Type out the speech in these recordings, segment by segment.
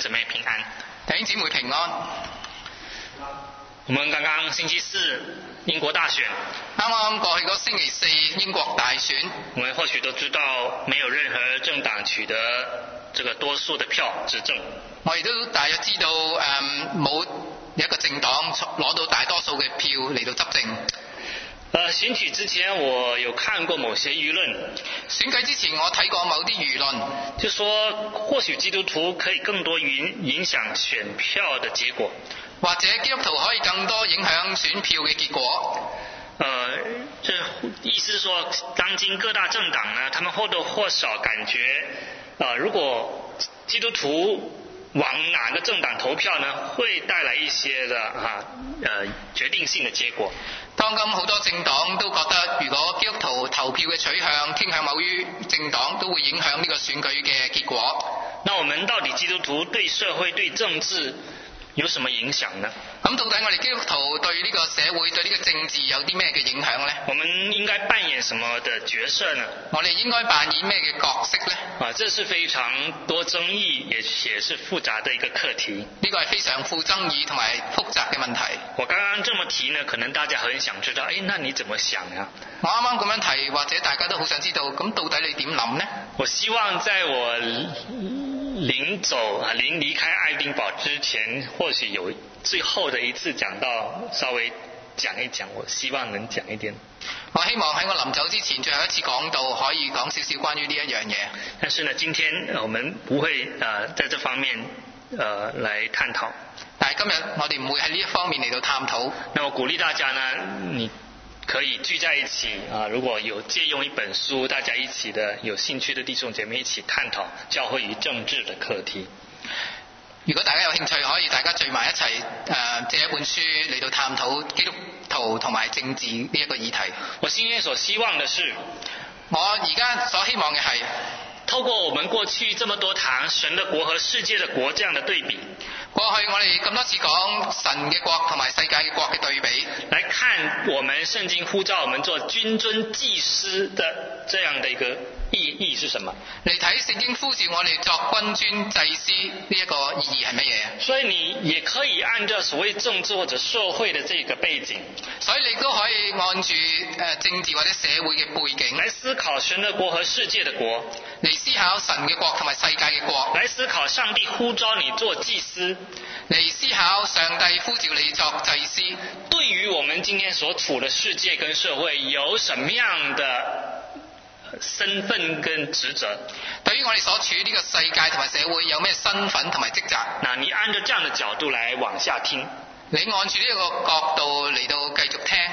姊妹平安。 弟兄姊妹平安。 我们刚刚星期四英國大選， 啱啱過去嗰星期四英國大選， 我們或許都知道沒有任何政黨取得這個多數的票執政。 我亦都大約知道冇一個政黨攞到大多數嘅票嚟到執政。 選舉之前我有看過某些輿論， 選舉之前我睇過某啲輿論， 就說或許基督徒可以更多影響選票的結果， 或者基督徒可以更多影響選票嘅結果。 這意思是說，當今各大政黨呢，他們或多或少感覺，如果基督徒往哪個政黨投票呢，會帶來一些的決定性的結果。 當今好多政黨都覺得，如果基督徒投票嘅取向傾向某於政黨，都會影響呢個選舉嘅結果。 那我們到底基督徒對社會對政治有什麼影響呢？ 咁到底我哋基督徒對呢個社會對呢個政治有啲咩嘅影響呢？ 我們應該扮演什麼的角色呢？ 我哋應該扮演咩嘅角色呢？ 這是非常多爭議也是複雜的一個課題。 呢個係非常富爭議同埋複雜嘅問題。 我剛剛這麼提呢，可能大家很想知道，那你怎麼想呀？ 我啱啱咁樣提，或者大家都好想知道，咁到底你點諗呢？ 我希望在我臨離開愛丁堡之前，或許有最後的一次講道，稍微講一講，我希望能講一點。 我希望喺我臨走之前最後一次講道，可以講少少關於呢一樣嘢。 但是呢，今天我們不會在這方面來探討。 但係今日我哋唔會喺呢一方面嚟到探討。 那我鼓勵大家呢，你可以聚在一起如果有借用一本書，大家一起的有興趣的弟兄姐妹一起探討教會與政治的課題。 如果大家有興趣，可以大家聚埋一齊借一本書嚟到探討基督徒同埋政治呢一個議題。 我心裏所希望的是， 我而家所希望嘅係透過我們過去這麼多堂神的國和世界的國這樣的對比， 過去我哋咁多次講神嘅國同埋世界嘅國嘅對比， 來看我們聖經呼召我們做君尊祭司的這樣的一個意義是什麼？ 嚟睇聖經呼召我哋作君尊祭司呢一個意義係乜嘢？ 所以你也可以按照所謂政治或者社會的這個背景， 所以你都可以按住政治或者社會嘅背景來思考神的國和世界的國， 嚟思考神嘅國同埋世界嘅國， 來思考上帝呼召你做祭司， 嚟思考上帝呼召你作祭司， 對於我們今天所處的世界跟社會有什麼樣的身份跟職責？ 對於我哋所處呢個世界同埋社會有咩身份同埋職責？ 那你按照這樣的角度來往下聽， 你按住呢個角度嚟到繼續聽。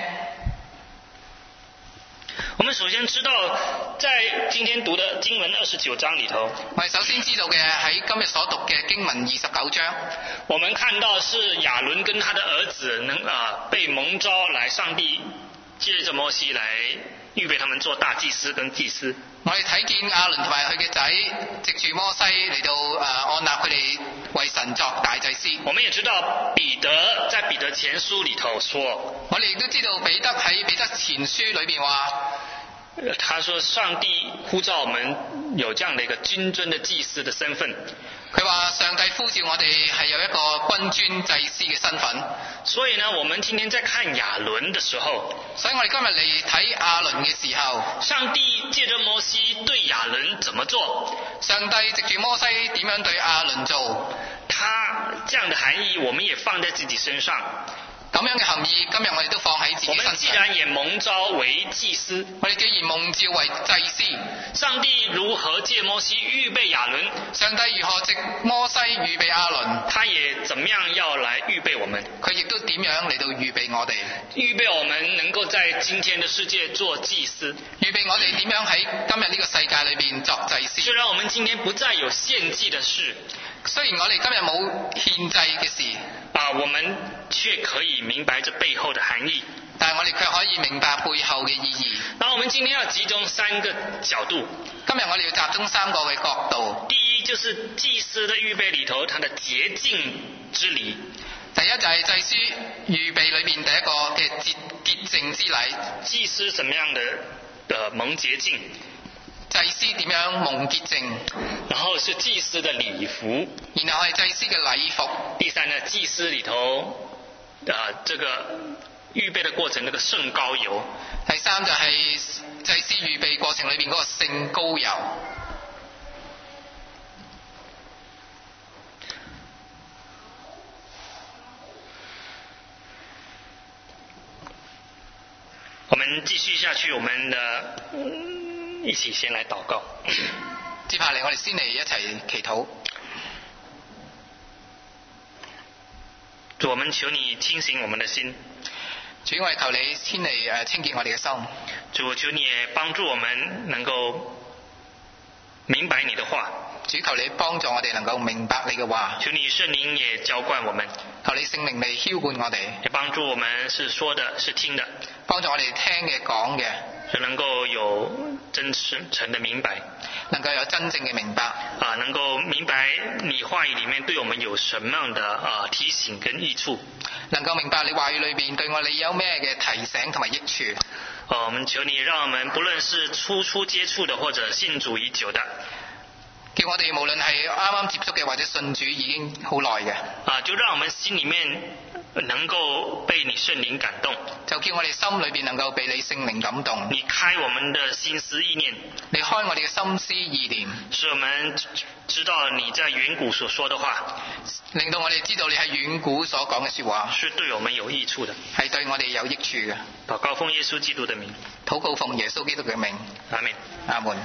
我們首先知道，在今天讀的經文29章裏頭， 我哋首先知道嘅喺今日所讀嘅經文29章， 我們看到是亞倫跟他的兒子被蒙召來，上帝借着摩西來預備他們做大祭司跟祭司。 我哋睇見亞倫同埋佢嘅仔藉住摩西嚟到按立佢哋為神作大祭司。 我們也知道彼得在彼得前書裏頭說， 我哋亦都知道彼得喺彼得前書裏邊話， 他說上帝呼召我們有這樣的一個君尊的祭司的身份。 佢話上帝呼召我哋係有一個君尊祭司嘅身份。 所以呢，我們今天在看亞倫的時候， 所以我哋今日嚟睇亞倫嘅時候， 上帝借着摩西對亞倫怎麼做？ 上帝藉住摩西點樣對亞倫做？ 他這樣的含義我們也放在自己身上。 咁樣嘅含義今日我哋都放喺自己身上。 我們既然也蒙召為祭司， 我哋既然蒙召為祭司， 上帝如何借摩西預備亞倫？ 上帝如何藉摩西預備亞倫？ 他也怎麼樣要來預備我們？ 佢亦都點樣嚟到預備我哋？ 預備我們能夠在今天的世界做祭司， 預備我哋點樣喺今日呢個世界裏邊作祭司。 雖然我們今天不再有獻祭的事， 雖然我哋今日冇獻祭嘅事， 我們卻可以明白這背後的含義。 但係我哋卻可以明白背後嘅意義。 那我們今天要集中3個角度。 今日我哋要集中3個嘅角度。 第一就是祭司的預備裏頭，它的潔淨之禮。 第一就係祭司預備裏面第一個嘅潔淨之禮。 祭司什麼樣的蒙潔淨？ 祭司點樣蒙潔淨， 然後是祭司的禮服， 然後係祭司嘅禮服。 第三呢，祭司裏頭這個預備的過程，那個聖膏油。 第三就係祭司預備過程裏邊嗰個聖膏油。 我們繼續下去，我們的一起先來禱告。 接下嚟我哋先嚟一齊祈禱。 主，我們求你清醒我們的心。 主，我哋求你先嚟清潔我哋嘅心。 主，求你也幫助我們能夠明白你的話。 主，求你幫助我哋能夠明白你嘅話。 求你聖靈也澆灌我們。 求你聖靈嚟澆灌我哋， 也幫助我們是說的是聽的， 幫助我哋聽嘅講嘅， 就能夠有真誠的明白， 能夠有真正嘅明白， 能夠明白你話語裏面對我們有什麼樣的提醒跟益處， 能夠明白你話語裏邊對我哋有咩嘅提醒同埋益處。 我們求你讓我們不論是初接觸的或者信主已久的， 叫我哋無論係啱啱接觸嘅或者信主已經好耐嘅， 就讓我們心裏面能夠被你聖靈感動， 就叫我哋心裏邊能夠被你聖靈感動。 你開我們的心思意念， 你開我哋嘅心思意念， 使我們知道你在遠古所說的話， 令到我哋知道你喺遠古所講嘅說話是對我們有益處的， 係對我哋有益處嘅。 禱告奉耶穌基督的名， 禱告奉耶穌基督嘅名， 阿們。 阿門。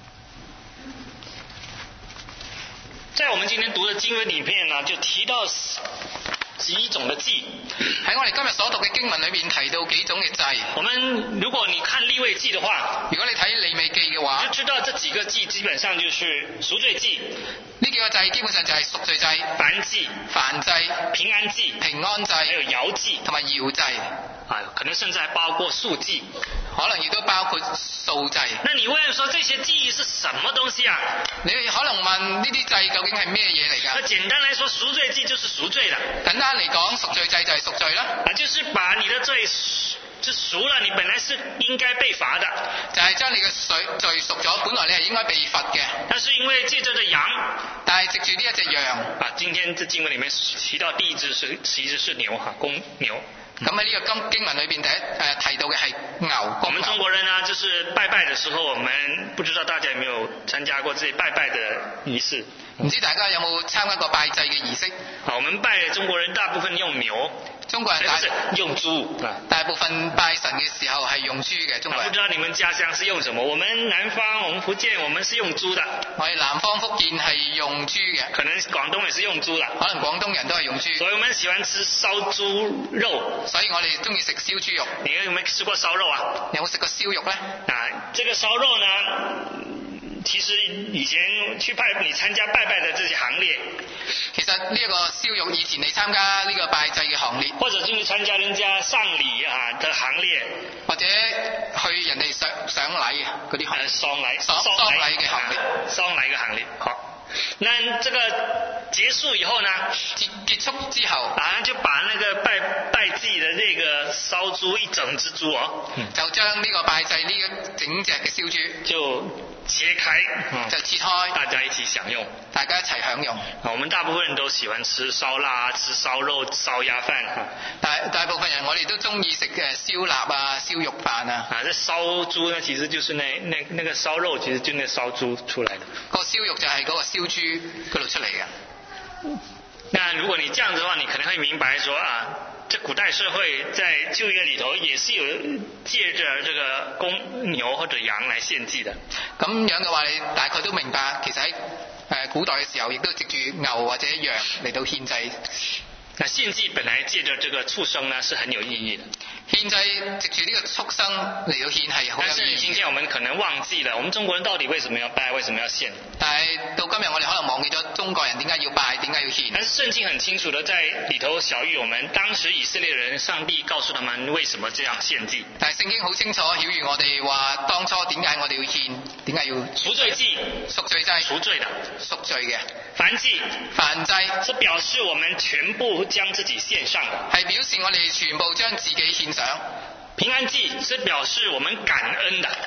在我們今天讀的經文裏面呢，就提到幾種的祭。 喺我哋今日所讀嘅經文裏面提到幾種嘅祭。 我們如果你看利未記的話， 如果你睇利未記嘅話， 就知道這幾個祭基本上就是贖罪祭。 呢幾個祭基本上就係贖罪祭、 燔祭、 燔祭、 平安祭、 平安祭， 還有搖祭同埋搖祭。 可能甚至還包括素祭， 可能亦都包括素祭。 那你問說這些祭是什麼東西啊？ 你可能問呢啲祭究竟係咩嘢嚟㗎？ 那簡單來說，贖罪祭就是贖罪的。 簡單嚟講，贖罪祭就係贖罪啦。 就是把你的罪就贖了，你本來是應該被罰的， 就係將你嘅罪贖咗，本來你係應該被罰嘅。 但是因為借着這羊， 但係藉住呢一隻羊， 今天這經文裡面提到第一隻其實是牛公牛。 咁喺呢個經文裏邊提到嘅係牛。 我們中國人呢，就是拜拜的時候，我們不知道大家有沒有參加過這些拜拜的儀式？ 唔知大家有冇參加過拜祭嘅儀式？ 我們拜中國人大部分用牛， 中國人用豬。 大部分拜神嘅時候係用豬嘅。中國人。 不知道你們家鄉是用什麼？我們南方，我們福建，我們是用豬的。 我哋南方福建係用豬嘅。 可能廣東也是用豬的。 可能廣東人都係用豬。 所以我們喜歡吃燒豬肉。 所以我哋中意食燒豬肉。 你有冇吃過燒肉啊？ 有冇食過燒肉呢？ 這個燒肉呢，其實以前你參加拜拜的這些行列， 其實呢一個燒肉以前你參加呢個拜祭嘅行列， 或者是參加人家喪禮的行列， 或者去人哋上禮嗰啲喪禮嘅行列， 喪禮嘅行列。好，那這個結束以後呢？ 結束之後， 就把那個拜祭的這個燒豬，一整隻豬就將呢個拜祭呢個整隻嘅燒豬就切開， 就切開， 大家一起享用， 大家一齊享用。 我們大部分人都喜歡吃燒臘、吃燒肉、燒鴨飯。 大部分人我哋都中意食嘅燒臘啊、燒肉飯啊。 這燒豬呢，其實就是那個燒肉，其實就那燒豬出來的。 個燒肉就係嗰個燒豬嗰度出嚟嘅。 那如果你這樣子的話，你可能會明白說這古代社會在舊約裏頭也是有借着這個公牛或者羊來獻祭的。 咁樣嘅話，你大概都明白，其實喺古代嘅時候，亦都藉住牛或者羊嚟到獻祭。 那獻祭本來借着這個畜生呢，是很有意義的。 獻祭藉住呢個畜生嚟到獻係好有意義。但是今天我們可能忘記了，我們中國人到底為什麼要拜，為什麼要獻？ 但係到今日我哋可能忘記咗中國人點解要拜，點解要獻。 但是聖經很清楚的在裏頭曉諭我們，當時以色列人，上帝告訴他們為什麼這樣獻祭。 但係聖經好清楚曉諭我哋話，當初點解我哋要獻，點解要贖罪祭， 贖罪祭， 贖罪的， 贖罪嘅。 燔祭， 燔祭是表示我們全部將自己獻上的， 係表示我哋全部將自己獻上。 平安祭是表示我們感恩的，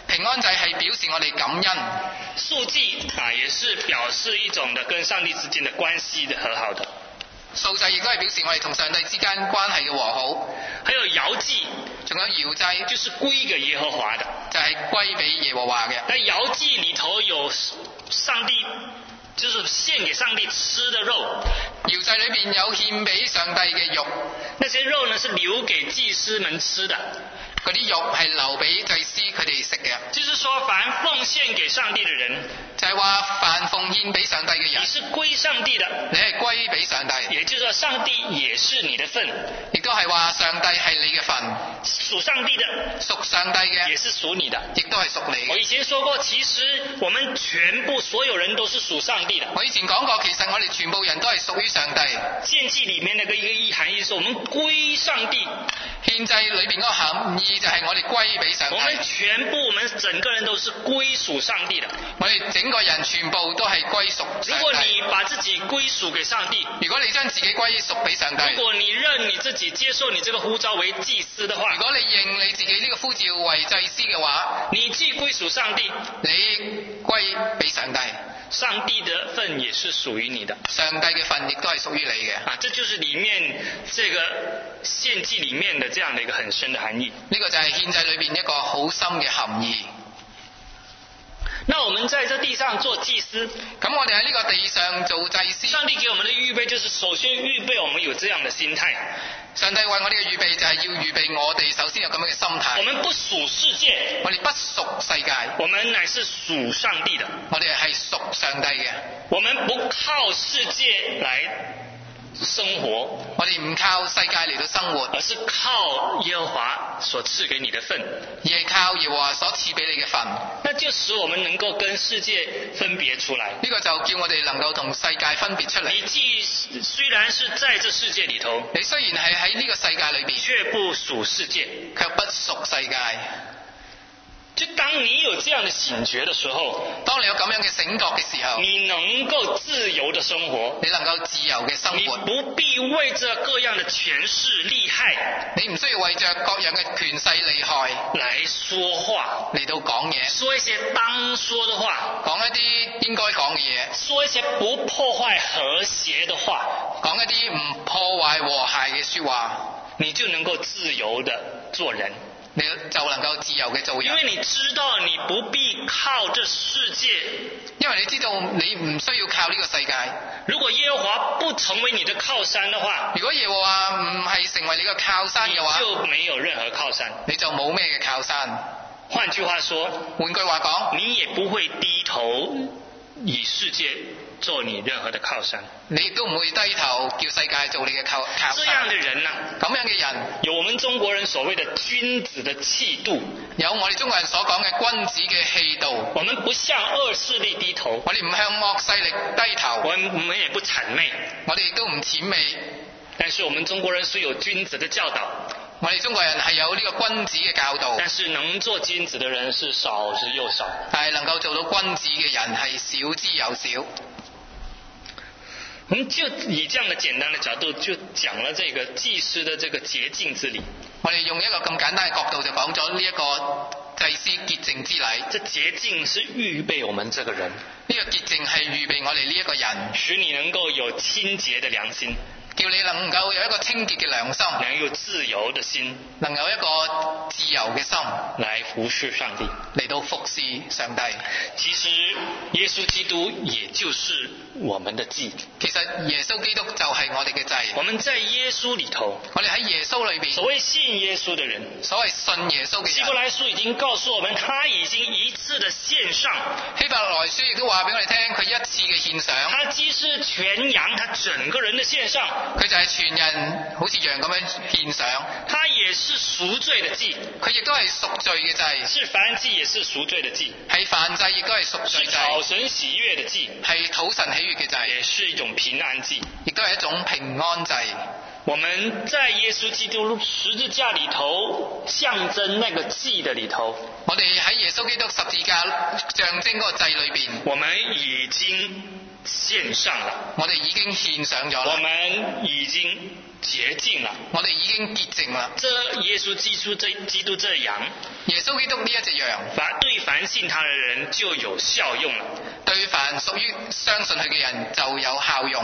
平安祭係表示我哋感恩， 贖祭也是表示一種的跟上帝之間的關係的和好的。 贖祭亦都係表示我哋同上帝之間關係嘅和好。 還有搖祭， 仲有搖祭， 就是歸給耶和華的， 就係歸俾耶和華嘅。 那搖祭裏頭有上帝，就是獻給上帝吃的肉。 搖祭裏邊有獻俾上帝嘅肉， 那些肉呢是留給祭司們吃的。 嗰啲肉係留俾祭司佢哋食嘅。 就是說，凡奉獻給上帝的人， 就係話凡奉獻俾上帝嘅人， 你是歸上帝的， 你係歸俾上帝。 也就是說，上帝也是你的份， 亦都係話上帝係你嘅份， 屬上帝的， 屬上帝嘅， 也是屬你的， 亦都係屬你嘅。 我以前說過，其實我們全部所有人都是屬上帝的。 我以前講過，其實我哋全部人都係屬於上帝。 獻祭裡面那個一個含義是我們歸上帝。 獻祭裏邊嗰個含義就係我哋歸俾上帝。 我們整個人都是歸屬上帝的。 我哋整個人全部都係歸屬上帝。 如果你把自己歸屬給上帝， 如果你將自己歸屬俾上帝， 如果你認你自己接受你這個呼召為祭司的話， 如果你認你自己呢個呼召為祭司嘅話， 你既歸屬上帝， 你歸俾上帝， 上帝的份也是屬於你的， 上帝嘅份亦都係屬於你嘅。 這就是裡面這個獻祭裡面的這樣的一個很深的含義。 呢個就係獻祭裏邊一個好深嘅含義。 那我們在這地上做祭司， 咁我哋喺呢個地上做祭司， 上帝給我們的預備就是首先預備我們有這樣的心態。 上帝為我哋嘅預備就係要預備我哋首先有咁樣嘅心態。 我們不屬世界， 我哋不屬世界， 我們乃是屬上帝的。 我哋係屬上帝嘅。 我們不靠世界來生活， 我哋唔靠世界嚟到生活， 而是靠耶和華所賜給你的份， 而係靠耶和華所賜俾你嘅份。 那就使我們能夠跟世界分別出來。 呢個就叫我哋能夠同世界分別出嚟。 你既雖然是在這世界裏頭， 你雖然係喺呢個世界裏邊， 卻不屬世界， 卻不屬世界。 就當你有這樣的醒覺的時候， 當你有咁樣嘅醒覺嘅時候， 你能夠自由的生活， 你能夠自由嘅生活， 你不必為着各樣的權勢利害， 你唔需要為着各樣嘅權勢利害來說話， 嚟到講嘢， 說一些當說的話， 講一啲應該講嘅嘢， 說一些不破壞和諧的話， 講一啲唔破壞和諧嘅說話， 你就能夠自由的做人， 你就能夠自由嘅做人。 因為你知道你不必靠這世界， 因為你知道你唔需要靠呢個世界。 如果耶和華不成為你的靠山的話， 如果耶和華唔係成為你嘅靠山嘅話， 你就沒有任何靠山， 你就冇咩嘅靠山。 換句話說， 換句話講， 你也不會低頭以世界做你任何的靠山， 你亦都唔會低頭叫世界做你嘅靠山。 這樣的人呢， 咁樣嘅人有我們中國人所謂的君子的氣度， 有我哋中國人所講嘅君子嘅氣度。 我們不向惡勢力低頭， 我哋唔向惡勢力低頭， 我們也不諂媚， 我哋亦都唔諂媚。 但是我們中國人是有君子的教導， 我哋中國人係有呢個君子嘅教導， 但是能做君子的人是少之又少， 但係能夠做到君子嘅人係少之又少。 我們就以這樣的簡單的角度就講了這個祭司的這個潔淨之禮。 我哋用一個咁簡單嘅角度就講咗呢一個祭司潔淨之禮。 這潔淨是預備我們這個人， 呢個潔淨係預備我哋呢一個人， 使你能夠有清潔的良心， 叫你能夠有一個清潔嘅良心， 能有自由的心， 能有一個自由嘅心來服侍上帝， 嚟到服侍上帝。 其實耶穌基督也就是我們的祭。 其實耶穌基督就係我哋嘅祭。 我們在耶穌裏頭， 我哋喺耶穌裏邊， 所謂信耶穌的人， 所謂信耶穌嘅人， 希伯來書已經告訴我們，他已經一次的獻上。 希伯來書亦都話俾我哋聽，佢一次嘅獻上。 他既是全羊，他整個人的獻上， 佢就係全人好似羊咁樣獻上。 他也是贖罪的祭， 佢亦都係贖罪嘅祭。 是燔祭，也是贖罪的祭。 係燔祭，亦都係贖罪祭。 是討神喜悅的祭， 係討神喜悅嘅祭， 也是一種平安祭， 亦都係一種平安祭。 我們在耶穌基督十字架裏頭，象徵那個祭的裏頭， 我哋喺耶穌基督十字架象徵嗰個祭裏邊， 我們已經獻上了， 我哋已經獻上咗我啦， 們已經潔淨了。 我哋已經潔淨啦。 這耶穌基督這羊， 耶穌基督呢一隻羊， 對凡信他的人就有效用了。 對凡屬於相信佢嘅人就有效用。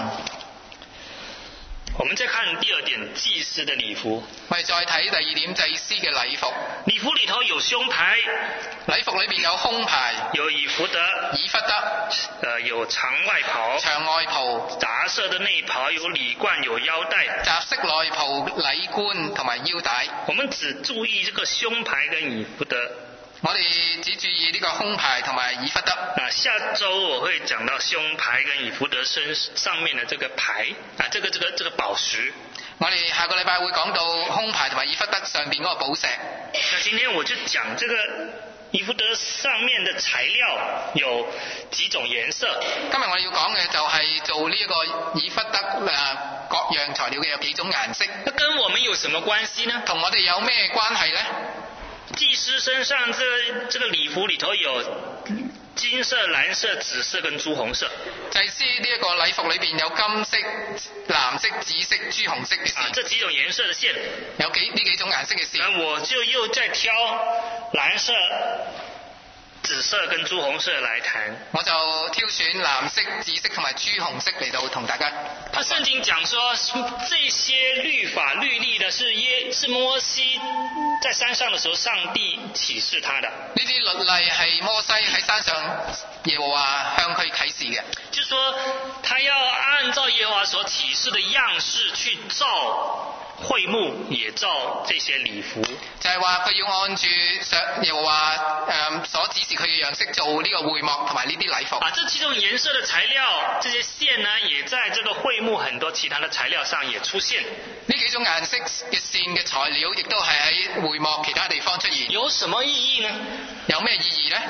我們再看第二點，祭司的禮服。 我哋再睇第二點，祭司嘅禮服。 禮服裏頭有胸牌， 禮服裏邊有胸牌， 有以弗得，有長外袍， 長外袍， 雜色的內袍，有禮冠，有腰帶， 雜色內袍、禮冠同埋腰帶。 我們只注意這個胸牌跟以弗得。 我哋只注意呢個胸牌同埋以弗得。 下周我會講到胸牌跟以弗得身上面的這個牌，這個寶石。 我哋下個禮拜會講到胸牌同埋以弗得上邊嗰個寶石。 那今天我就講這個以弗得上面的材料有幾種顏色。 今日我哋要講嘅就係做呢一個以弗得各樣材料嘅有幾種顏色。 那跟我們有什麼關係呢？ 同我哋有咩關係呢？ 祭司身上這個禮服裏頭有金色、藍色、紫色跟朱紅色。 祭司呢一個禮服裏邊有金色、藍色、紫色、朱紅色嘅線。 這幾種顏色的線。 有呢幾種顏色嘅線。 那我就又再挑藍色、紫色跟朱紅色來談。 我就挑選藍色、紫色同埋朱紅色嚟到同大家。 聖經講說，這些律法律例的是摩西在山上的時候，上帝啟示他的。 呢啲律例係摩西喺山上耶和華向佢啟示嘅。 就是說，他要按照耶和華所啟示的樣式去造會幕，也造這些禮服。 就係話佢要按住耶和華所指示佢嘅樣式做呢個會幕同埋呢啲禮服。 這幾種顏色的材料，這些線呢，也在這個會幕很多其他的材料上也出現。 呢幾種顏色嘅線嘅材料，亦都係喺會幕其他地方出現。 有什麼意義呢？ 有咩意義呢？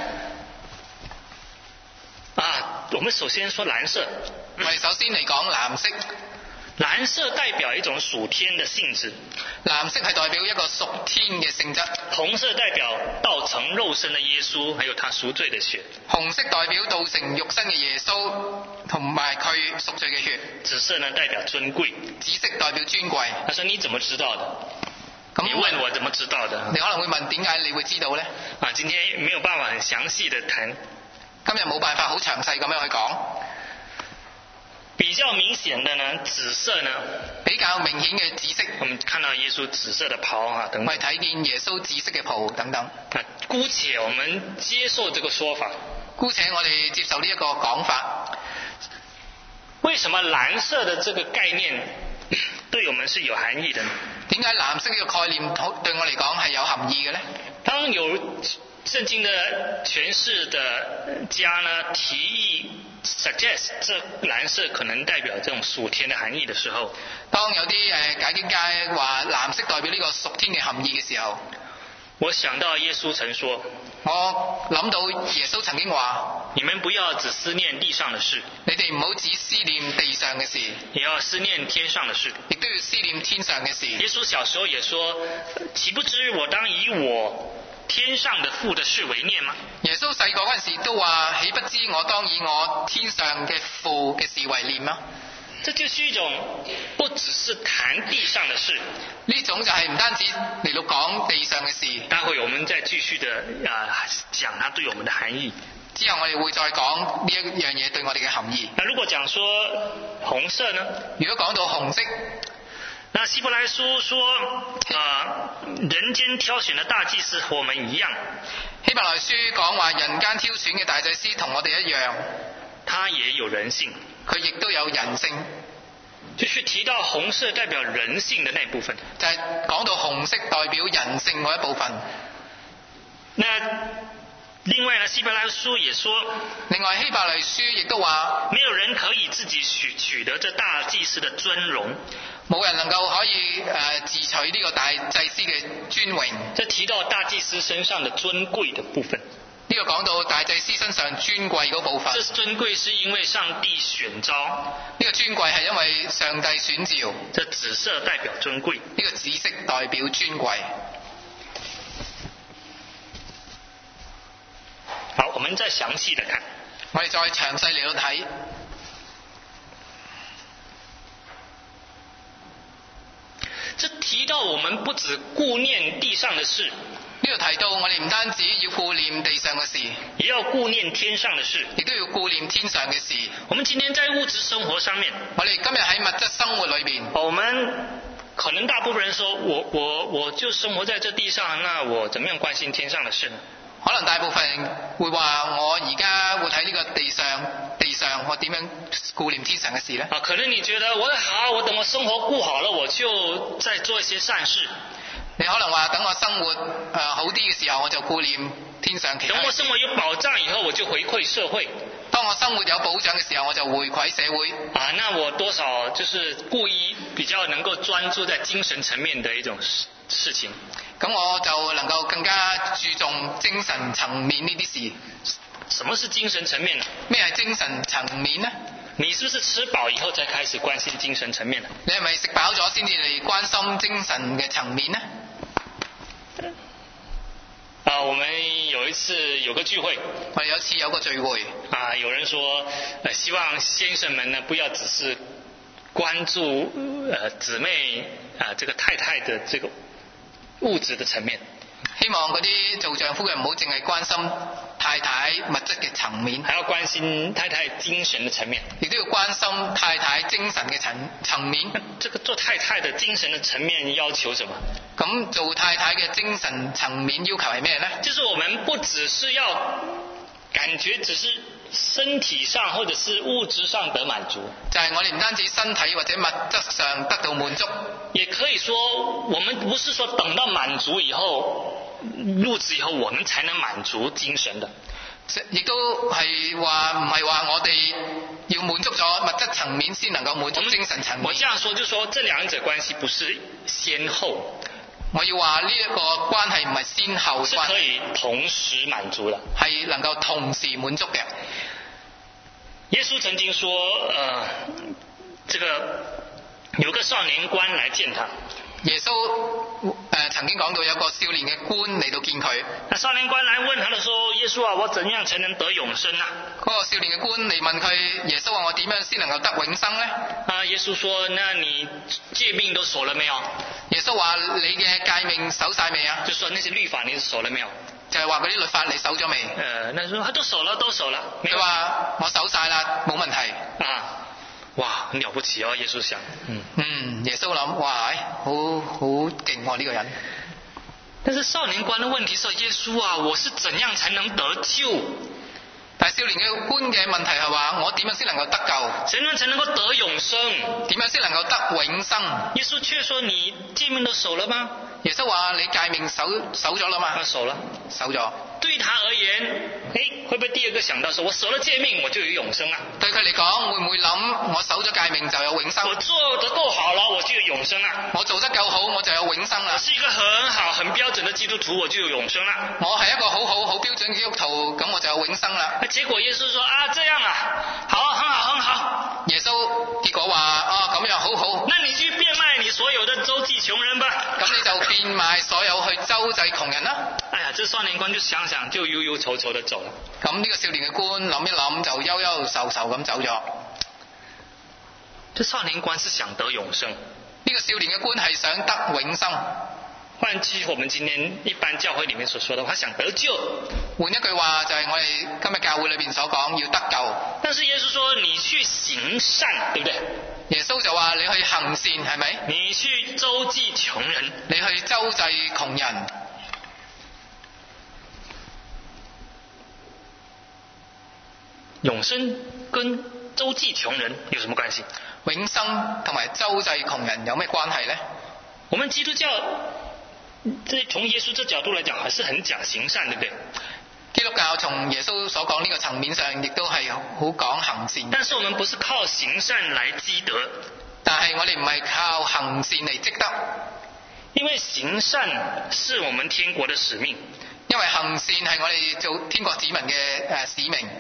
我們首先說藍色。 我哋首先嚟講藍色。 藍色代表一種屬天的性質。 藍色係代表一個屬天嘅性質。 紅色代表道成肉身的耶穌，還有他贖罪的血。 紅色代表道成肉身嘅耶穌同埋佢贖罪嘅血。 紫色呢代表尊貴。 紫色代表尊貴。 他說你怎麼知道的？你問我怎麼知道的？ 你可能會問點解你會知道呢？ 今天沒有辦法很詳細的談。 今日冇辦法好詳細咁樣去講。 比較明顯的呢，紫色呢， 比較明顯嘅紫色， 我們看到耶穌紫色的袍等等， 我哋睇見耶穌紫色嘅袍等等。 姑且我們接受這個說法， 姑且我哋接受呢一個講法。 為什麼藍色的這個概念對我們是有含義的呢？ 點解藍色呢個概念對我嚟講係有含義嘅呢？ 當有聖經的詮釋的家呢提議 suggest 這藍色可能代表這種屬天的含義的時候， 當有啲解經家話藍色代表呢個屬天嘅含義嘅時候， 我想到耶穌曾說， 我諗到耶穌曾經話， 你們不要只思念地上的事， 你哋唔好只思念地上嘅事， 也要思念天上的事， 亦都要思念天上嘅事。 耶穌小時候也說，豈不知我當以我天上的父的事為念嗎？ 耶穌細個嗰陣時都話，豈不知我當以我天上嘅父嘅事為念嗎？ 這就是一種不只是談地上的事， 呢種就係唔單止嚟到講地上嘅事。 待會我們再繼續的講它對我們的含義。 之後我哋會再講呢一樣嘢對我哋嘅含義。 那如果講說紅色呢？ 如果講到紅色， 那希伯來書說，人間挑選的大祭司和我們一樣。 希伯來書講話人間挑選嘅大祭司同我哋一樣， 他也有人性， 佢亦都有人性。 就是提到紅色代表人性的那部分， 就係講到紅色代表人性嗰一部分。 那另外呢，希伯來書也說， 另外希伯來書亦都話， 沒有人可以自己取得這大祭司的尊榮， 冇人能夠可以自取呢個大祭司嘅尊榮。 這提到大祭司身上的尊貴的部分。 呢個講到大祭司身上尊貴嗰部分。 這尊貴是因為上帝選召。 呢個尊貴係因為上帝選召。 這紫色代表尊貴。 呢個紫色代表尊貴。 好，我們再詳細的看。 我哋再詳細嚟到睇。 提到我們不只顧念地上的事， 呢度提到我哋唔單止要顧念地上嘅事， 也要顧念天上的事， 亦都要顧念天上嘅事。 我們今天在物質生活上面， 我哋今日喺物質生活裏邊， 我們可能大部分人說我就生活在這地上，那我怎麼樣關心天上的事呢？ 可能大部分人會話我而家活喺呢個地上我點樣顧念天上嘅事呢？ 可能你覺得我等我生活顧好了，我就再做一些善事。 你可能話等我生活好啲嘅時候，我就顧念天上其他。 等我生活有保障以後，我就回饋社會。 當我生活有保障嘅時候，我就回饋社會。 那我多少就是故意比較能夠專注在精神層面的一種事情。 咁我就能夠更加注重精神層面呢啲事。 什麼是精神層面呢？ 咩係精神層面呢？ 你是不是吃飽以後才開始關心精神層面呢？ 你係咪食飽咗先至嚟關心精神嘅層面呢？ 我們有一次有個聚會， 我哋有一次有個聚會， 有人說，希望先生們呢不要只是關注姊妹這個太太的這個物質的層面， 希望嗰啲做丈夫嘅唔好淨係關心太太物質嘅層面， 還要關心太太精神的層面， 亦都要關心太太精神嘅層面。 這個做太太的精神的層面要求什麼？ 咁做太太嘅精神層面要求係咩呢？ 就是我們不只是要感覺只是身體上或者是物質上得滿足， 就係我哋唔單止身體或者物質上得到滿足， 也可以說我們不是說等到滿足以後物質以後我們才能滿足精神的， 亦都係話唔係話我哋要滿足咗物質層面先能夠滿足精神層面。 我這樣說就是說這兩者關係不是先後， 我要話呢一個關係唔係先後關係， 是可以同時滿足的， 係能夠同時滿足嘅。 耶穌曾經說這個有個少年官來見他， 耶穌曾經講到有個少年嘅官嚟到見佢， 那少年官來問他的時候，耶穌我怎樣才能得永生啊？ 嗰個少年嘅官嚟問佢，耶穌話我點樣先能夠得永生呢？ 耶穌說，那你誡命都守了沒有？ 耶穌話你嘅誡命守晒未啊？ 就說那些律法你守了沒有？ 就係話嗰啲律法你守咗未？ 那說他都守了， 佢話我守晒啦，冇問題。 哇，很了不起哦！耶穌想， 耶穌諗，哇，好勁喎呢個人。 但是少年官的問題是，耶穌我是怎樣才能得救？ 但係少年嘅官嘅問題係話，我點樣先能夠得救？ 怎樣才能夠得永生？ 點樣先能夠得永生？ 耶穌卻說：你誡命都守了嗎？ 耶穌話：你誡命守咗啦嘛？ 守了， 守咗。 對他而言，會不會第二個想到說，我守了誡命，我就有永生啊？ 對佢嚟講，會唔會諗我守咗誡命就有永生？ 我做得夠好了，我就有永生啊？ 我做得夠好，我就有永生啦。 我是一個很好、很標準的基督徒，我就有永生啦。 我係一個好標準嘅基督徒，咁我就有永生啦。 結果耶穌說：這樣好，很好。 耶穌結果話：咁樣好。 那你去變賣你所有的周濟窮人吧。 咁你就變賣所有去周濟窮人啦。 這少年官就想就憂憂愁愁地走了。 咁呢個少年嘅官諗一諗就憂憂愁愁咁走咗。 這少年官是想得永生。 呢個少年嘅官係想得永生。 換句我們今天一般教會裏面所說的話，想得救。 換一句話就係我哋今日教會裏邊所講要得救。 但是耶穌說你去行善，對不對？ 耶穌就話你去行善，係咪？ 你去周濟窮人， 你去周濟窮人。 永生跟周濟窮人有什麼關係？ 永生同埋周濟窮人有咩關係呢？ 我們基督教，從耶穌這角度來講，還是很講行善，對不對？ 基督教從耶穌所講呢個層面上，亦都係好講行善。 但是我們不是靠行善來積德， 但係我哋唔係靠行善嚟積德， 因為行善是我們天國的使命。 因為行善係我哋做天國子民嘅使命。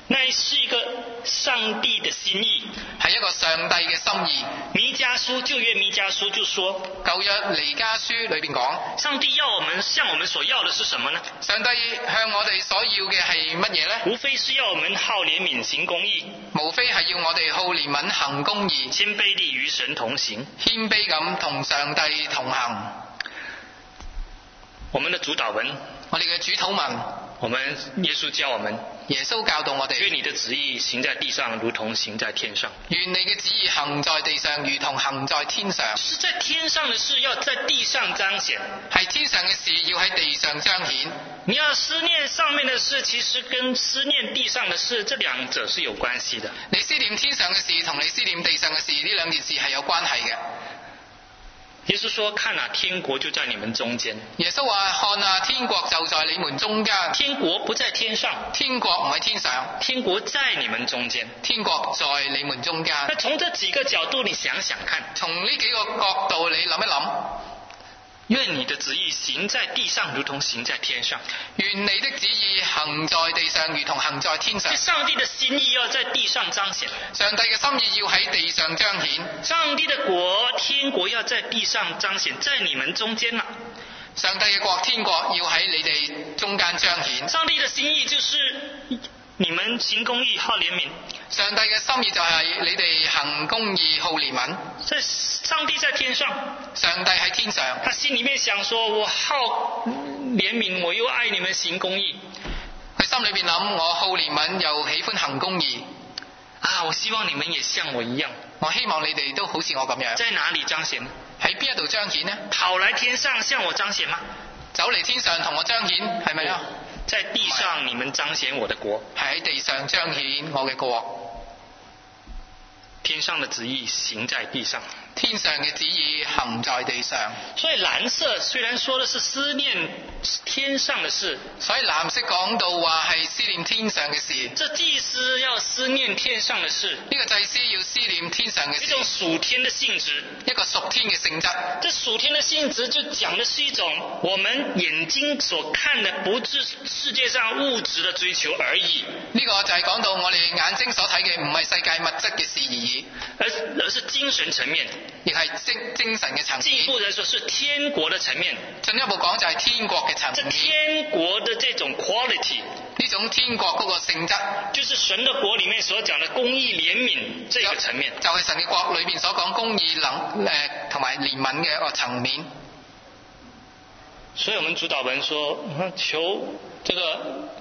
那是一个上帝的心意。 係一個上帝嘅心意。 彌迦書舊約彌迦書就說， 舊約彌迦書裏邊講， 上帝要我們向我們所要的是什麼呢？ 上帝向我哋所要嘅係乜嘢呢？ 無非是要我們好憐憫行公義， 無非係要我哋好憐憫行公義， 謙卑地與神同行， 謙卑咁同上帝同行。 我們的主禱文， 我哋嘅主禱文， 我們耶穌教我們， 耶穌教導我哋， 願你的旨意行在地上，如同行在天上。 願你嘅旨意行在地上，如同行在天上。 是在天上的事要在地上彰顯， 係天上嘅事要喺地上彰顯。 你要思念上面的事，其實跟思念地上的事，這兩者是有關係的。 你思念天上嘅事同你思念地上嘅事，呢兩件事係有關係嘅。 耶穌說：看啊，天國就在你們中間。 耶穌話：看啊，天國就在你們中間。 天國不在天上， 天國唔喺天上， 天國在你們中間。 天國在你們中間。 那從這幾個角度，你想想看， 從呢幾個角度你諗一諗。 願你的旨意行在地上，如同行在天上。 願你的旨意行在地上，如同行在天上。 上帝的心意要在地上彰顯， 上帝嘅心意要喺地上彰顯。 上帝的國天國要在地上彰顯，在你們中間啦。 上帝嘅國天國要喺你哋中間彰顯。 上帝的心意就是你們行公義好憐憫。 上帝嘅心意就係你哋行公義好憐憫。 上帝在天上， 上帝喺天上， 他心裏面想說：我好憐憫，我又愛你們行公義。 佢心裏邊諗：我好憐憫又喜歡行公義。 啊！我希望你們也像我一樣。 我希望你哋都好似我咁樣。 在哪裏彰顯呢？ 喺邊一度彰顯呢？ 跑來天上向我彰顯嗎？ 走嚟天上同我彰顯，係咪啊？ 在地上你們彰顯我的國， 係喺地上彰顯我嘅國。 天上的旨意行在地上， 天上嘅旨意行在地上。 所以藍色雖然說的是思念天上的事， 所以藍色講到話係思念天上嘅事。 這祭司要思念天上的事， 呢個祭司要思念天上嘅事， 一種屬天的性質， 一個屬天嘅性質。 這屬天的性質就講的是一種我們眼睛所看的，不是世界上物質的追求而已。 呢個就係講到我哋眼睛所睇嘅唔係世界物質嘅事而已， 而是精神層面， 亦係精神嘅層面。 進一步來說是天國的層面。 進一步講就係天國嘅層面。 這天國的這種 quality， 呢種天國嗰個性質， 就是神的國裡面所講的公義憐憫這個層面， 就係神嘅國裏邊所講公義同埋憐憫嘅個層面。 所以我們主禱文說，求這個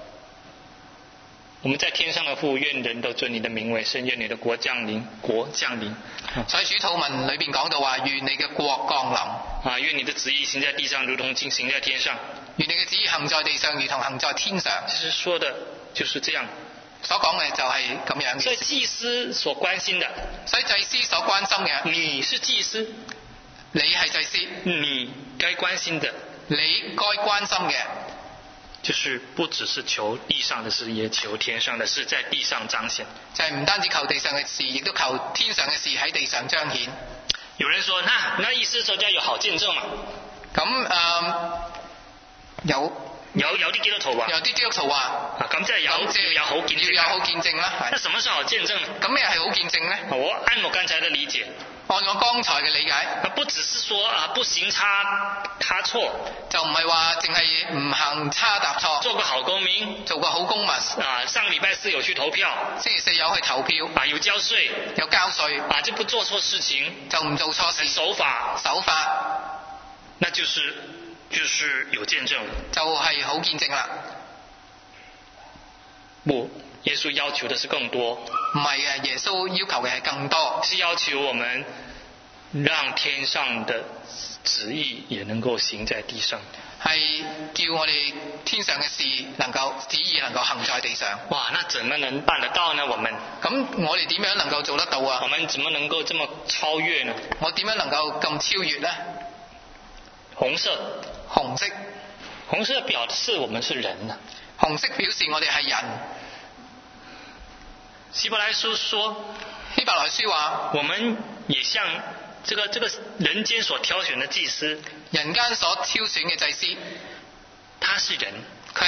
我們在天上的父，願人都尊你的名為聖，願你的國降臨。 所以主禱文裏邊講到話，願你嘅國降臨。 啊，願你的旨意行在地上，如同行在天上。 願你嘅旨意行在地上，如同行在天上。 其實說的就是這樣。 所講嘅就係咁樣嘅。 所以祭司所關心的， 所以祭司所關心嘅， 你是祭司， 你係祭司， 你該關心的， 你該關心嘅， 就是不只是求地上的事，也求天上的事在地上彰顯。 就係唔單止求地上嘅事，亦都求天上嘅事喺地上彰顯。 有人說，那意思說就要有好見證嘛？ 咁有啲基督徒話， 有啲基督徒話， 咁即係要有好見證， 要有好見證啦。 那什麼是好見證呢？ 咁咩係好見證呢？ 我按我剛才的理解， 按我剛才嘅理解， 不只是說不行差錯， 就唔係話淨係唔行差踏錯， 做個好公民， 做個好公民。 上個禮拜四有去投票， 星期四有去投票， 有交稅， 有交稅， 就不做錯事情， 就唔做錯事， 守法， 那就是有見證， 就係好見證啦。 不，耶穌要求的是更多。 唔係嘅，耶穌要求嘅係更多， 是要求我們讓天上的旨意也能夠行在地上， 係叫我哋天上嘅事旨意能夠行在地上。 哇，那怎麼能辦得到呢？ 咁我哋點樣能夠做得到啊？ 我們怎麼能夠這麼超越呢？ 我點樣能夠咁超越呢？紅色表示我們是人啊。 紅色表示我哋係人。 希伯來書說， 希伯來書話， 我們也像這個人間所挑選的祭司， 人間所挑選嘅祭司， 他是人， 佢係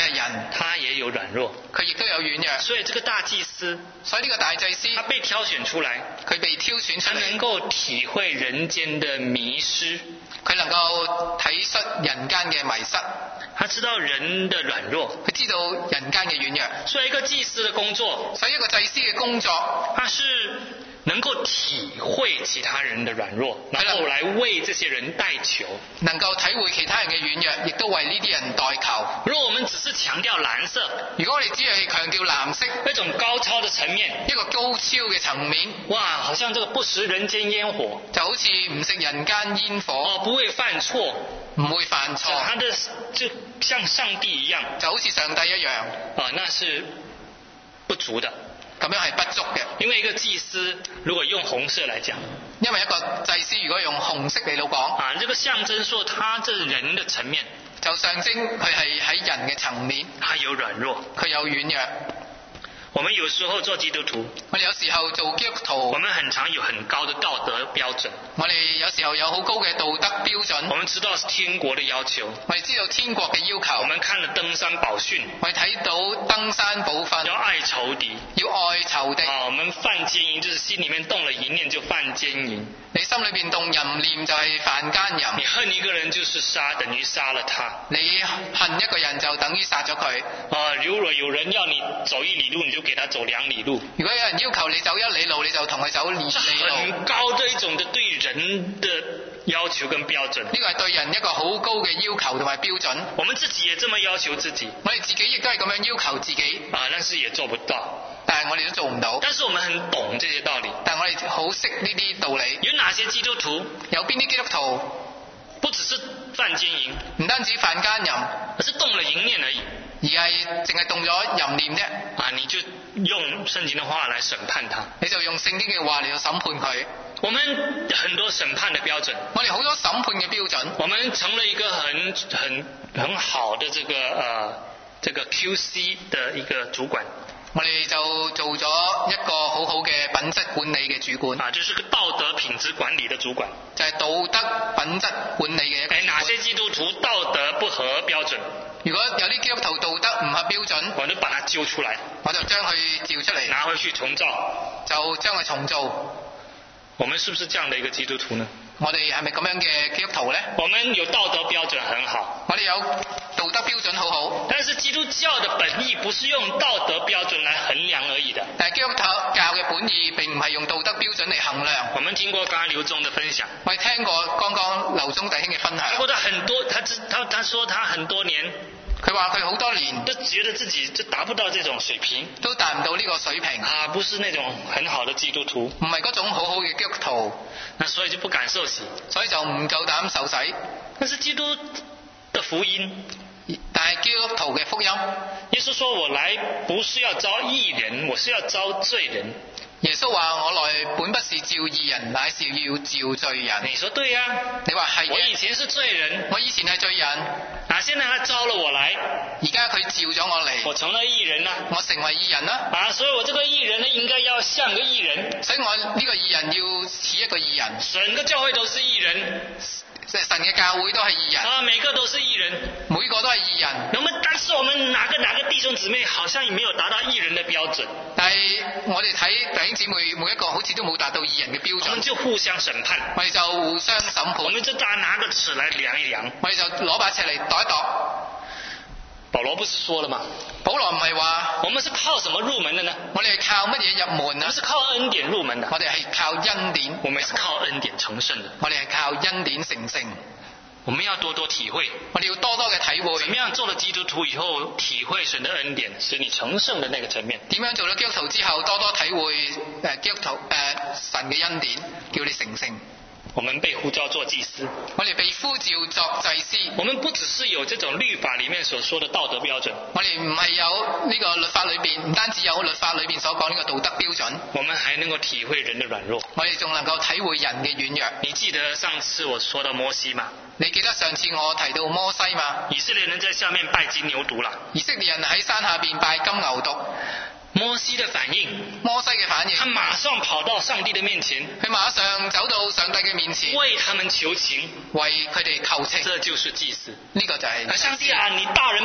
係人， 他也有軟弱， 佢亦都有軟弱。 所以這個大祭司， 所以呢個大祭司， 他被挑選出來， 佢被挑選出他能嚟， 夠體會人間的迷失， 佢能夠體恤人間嘅迷失， 他知道人的軟弱， 佢知道人間嘅軟弱。 所以一個祭司的工作， 所以一個祭司嘅工作， 他是能夠體會其他人的軟弱，然後來為這些人代求。 能夠體會其他人嘅軟弱，亦都為呢啲人代求。 如果我們只是強調藍色， 如果我哋只係強調藍色， 那種高超的層面， 一個高超嘅層面， 哇，好像這個不食人間煙火， 就好似唔食人間煙火， 哦，不會犯錯， 唔會犯錯， 他的就像上帝一樣， 就好似上帝一樣， 那是不足的。 咁樣係不足嘅。 因為一個祭司如果用紅色來講， 因為一個祭司如果用紅色嚟到講， 這個象徵說他這人的層面， 就象徵佢係喺人嘅層面， 他有軟弱， 佢有軟弱。 我們有時候做基督徒， 我哋有時候做基督徒， 我們很常有很高的道德標準， 我哋有時候有好高嘅道德標準， 我們知道是天國的要求， 我哋知道天國嘅要求， 我們看了登山寶訓， 我哋睇到登山寶訓， 要愛仇敵， 要愛仇敵。 我們犯奸淫，就是心裏面動了淫念就犯奸淫， 你心裏邊動淫念就係犯奸淫， 你恨一個人就是殺，等於殺了他， 你恨一個人就等於殺咗佢。 如果有人要你走1里路，你就給他走2里路。 如果有人要求你走1里路，你就同佢走2里路。 很高的一種的對人的要求跟標準。 呢個係對人一個好高嘅要求同埋標準。 我們自己也這麼要求自己。 我哋自己亦都係咁樣要求自己。 但是也做不到。 但係我哋都做唔到。 但是我們很懂這些道理。 但係我哋好識呢啲道理。 有哪些基督徒？ 有邊啲基督徒？ 不只是犯奸淫， 唔單止犯奸淫， 而是動了淫念而已。 而係淨係動咗淫念啫。 你就用聖經的話來審判他。 你就用聖經嘅話嚟到審判佢。 我們很多審判的標準。 我哋好多審判嘅標準。 我們成了一個很好的這個 QC 的一個主管。 我哋就做咗一個好好嘅品質管理嘅主管。 就是個道德品質管理的主管。 就係道德品質管理嘅一個主管。 哪些基督徒道德不合標準？ 如果有啲基督徒道德唔合標準， 我就把他揪出來， 我就將佢召出嚟， 拿回去重造， 就將佢重造。 我們是不是這樣的一個基督徒呢？ 我哋係咪咁樣嘅基督徒呢？ 我們有道德標準很好， 我哋有道德標準好好。 但是基督教的本意不是用道德標準來衡量而已的。 但係基督教嘅本意並唔係用道德標準嚟衡量。 我們聽過剛剛劉宗的分享， 我哋聽過剛剛劉宗弟兄嘅分享。 他說他很多年。 佢話佢好多年都覺得自己就達不到這種水平， 都達唔到呢個水平不是那種很好的基督徒， 唔係嗰種好好嘅基督徒， 那所以就不敢受洗， 所以就唔夠膽受洗。 但是基督的福音， 但係基督徒嘅福音， 耶穌說我來不是要招義人，我是要招罪人。 耶穌話我來本不是召義人，乃是要召罪人。 你說對啊， 你話係嘅。 我以前是罪人， 我以前係罪人， 現在他招了我來， 而家佢召咗我嚟， 我成了義人啦， 我成為義人啦。 所以我這個義人呢，應該要像個義人， 所以我呢個義人要似一個義人。 整個教會都是義人。 即係神嘅教會都係義人， 每個都是義人， 每個都係義人。 但是我們哪個弟兄姊妹好像也沒有達到義人的標準。 但係我哋睇弟兄姊妹每一個好似都冇達到義人嘅標準。 我們就互相審判， 我哋就互相審判。 我們就拿個尺來量一量， 我哋就攞把尺嚟度一度。 保羅不是說了嗎？ 保羅唔係話我們是靠什麼入門的呢？ 我哋係靠乜嘢入門啊？ 我們是靠恩典入門的。 我哋係靠恩典。 我們是靠恩典成聖的。 我哋係靠恩典成聖。 我們要多多體會， 我哋要多多嘅體會。 怎麼樣做了基督徒以後，體會神的恩典，使你成聖的那個層面？ 點樣做咗基督徒之後，多多體會基督徒神嘅恩典，叫你成聖。 我們被呼召做祭司， 我哋被呼召作祭司。 我們不只是有這種律法裡面所說的道德標準， 我哋唔係有呢個律法裏邊，唔單止有律法裏邊所講呢個道德標準， 我們還能夠體會人的軟弱。 我哋仲能夠體會人嘅軟弱。 你記得上次我說到摩西嗎？ 你記得上次我提到摩西嗎？ 以色列人在下面拜金牛犢啦。 以色列人喺山下邊拜金牛犢。 摩西的反應， 摩西嘅反應， 他馬上跑到上帝的面前， 佢馬上走到上帝嘅面前， 為他們求情， 為佢哋求情。 這就是祭司。 呢個就係上帝啊，你大人不計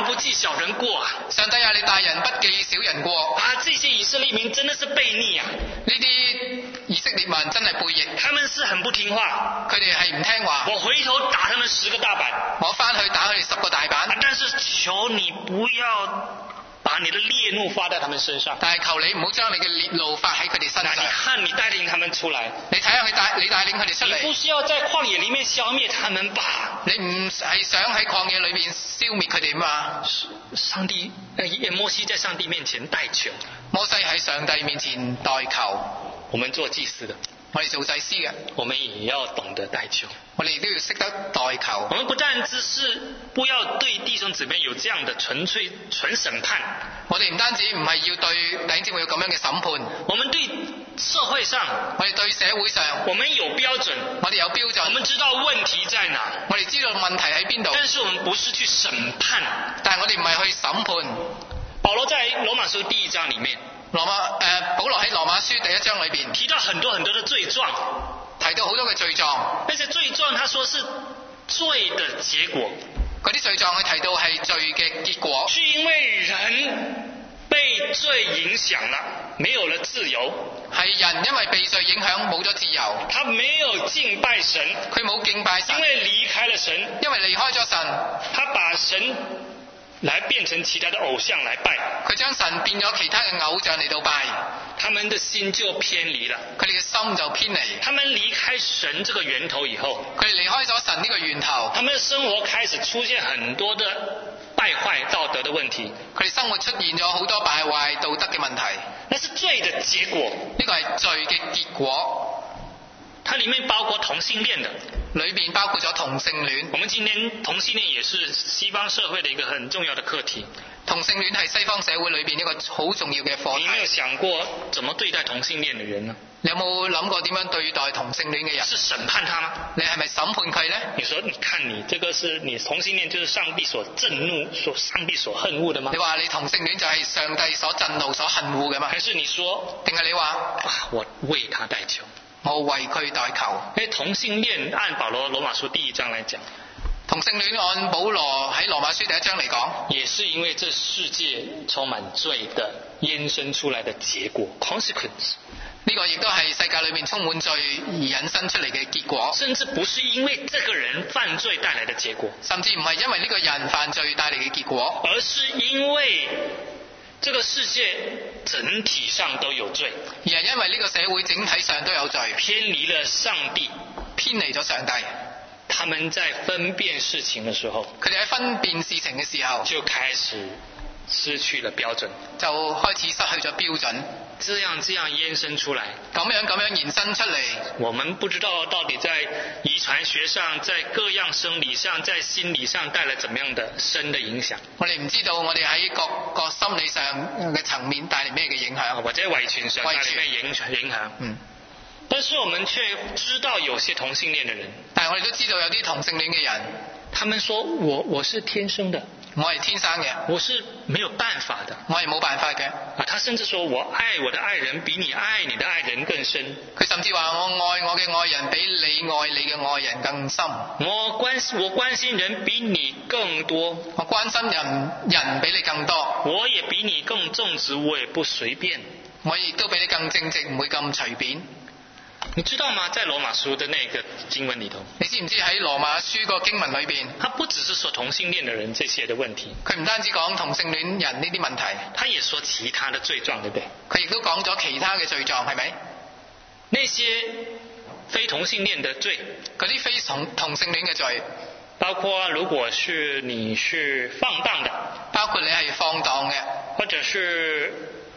小人過啊！ 上帝啊，你大人不記小人過。 啊，這些以色列民真的是悖逆啊！ 呢啲以色列民真係背逆， 他們是很不聽話， 佢哋係唔聽話。 我回頭打他們10個大板， 我翻去打佢哋10個大板。 但是求你不要把你的烈怒發在他們身上。 但係求你唔好將你嘅烈怒發喺佢哋身上。 你看你帶領他們出來， 你睇下你帶領佢哋出嚟。 你不是要在曠野裡面消滅他們吧？ 你唔係想喺曠野裏邊消滅佢哋嘛？ 上帝，摩西在上帝面前代求。 摩西喺上帝面前代求。 我們做祭司的， 我哋做祭司嘅， 我們也要懂得代求。 我哋都要識得代求。 我們不但只是不要對弟兄姊妹有這樣的純審判， 我哋唔單止唔係要對弟兄姊妹有咁樣嘅審判， 我們對社會上， 我哋對社會上， 我們有標準， 我哋有標準， 我們知道問題在哪， 我哋知道問題喺邊度， 但是我們不是去審判， 但係我哋唔係去審判。 保羅在羅馬書第1章裡面， 保羅喺羅馬書第1章裏邊提到很多很多的罪狀， 提到好多嘅罪狀。 那些罪狀，他說是罪的結果。 嗰啲罪狀佢提到係罪嘅結果， 是因為人被罪影響了，沒有了自由。 係人因為被罪影響冇咗自由， 他沒有敬拜神， 佢冇敬拜神， 因為離開了神， 因為離開咗神， 他把神來變成其他的偶像來拜， 佢將神變咗其他嘅偶像嚟到拜， 他們的心就偏離了， 佢哋嘅心就偏離。 他們離開神這個源頭以後， 佢哋離開咗神呢個源頭， 他們的生活開始出現很多的敗壞道德的問題， 佢哋生活出現咗好多敗壞道德嘅問題， 那是罪的結果， 呢個係罪嘅結果。 它裡面包括同性戀的， 裏面包括咗同性戀。 我們今天同性戀也是西方社會的一個很重要的課題。 同性戀係西方社會裏邊一個好重要嘅課題。 你有沒有想過怎麼對待同性戀的人呢？ 你有冇諗過點樣對待同性戀嘅人？ 是審判他嗎？ 你係咪審判佢呢？ 你說，你看你這個是你同性戀，就是上帝所震怒、上帝所恨惡的嗎？ 你話你同性戀就係上帝所震怒、所恨惡嘅嘛？ 還是你說， 定係你話我為他代求？ 我為佢代求。 因為同性戀按保羅羅馬書第1章來講， 同性戀按保羅喺羅馬書第1章嚟講， 也是因為這世界充滿罪的衍生出來的結果 consequence。 呢個亦都係世界裏面充滿罪而引申出嚟嘅結果， 甚至不是因為這個人犯罪帶來的結果， 甚至唔係因為呢個人犯罪帶嚟嘅結果， 而是因為這個世界整體上都有罪， 而係因為呢個社會整體上都有罪， 偏離了上帝， 偏離咗上帝。 他們在分辨事情的時候， 佢哋喺分辨事情嘅時候就開始失去了標準， 就開始失去咗標準， 這樣延伸出來， 咁樣延伸出嚟。 我們不知道到底在遺傳學上，在各樣生理上，在心理上帶來怎麼樣的深的影響。 我哋唔知道我哋喺各心理上嘅層面帶嚟咩嘅影響， 或者遺傳上帶嚟咩影響。但是我們卻知道有些同性戀的人， 但係我哋都知道有啲同性戀嘅人， 他們說我是天生的， 我係天生嘅， 我是沒有辦法的， 我係冇辦法嘅。 他甚至說我愛我的愛人比你愛你的愛人更深。 佢甚至話我愛我嘅愛人比你愛你嘅愛人更深。 我關心人比你更多， 我關心人比你更多。 我也比你更正直，我也不隨便。 我亦都比你更正直，唔會咁隨便。 你知道嗎？在羅馬書的那個經文裏頭， 你知唔知喺羅馬書個經文裏邊， 他不只是說同性戀的人這些的問題， 佢唔單止講同性戀人呢啲問題， 他也說其他的罪狀，對不對？ 佢亦都講咗其他嘅罪狀，係咪？ 那些非同性戀的罪， 嗰啲非同性戀嘅罪， 包括如果是你是放蕩的， 包括你係放蕩嘅， 或者是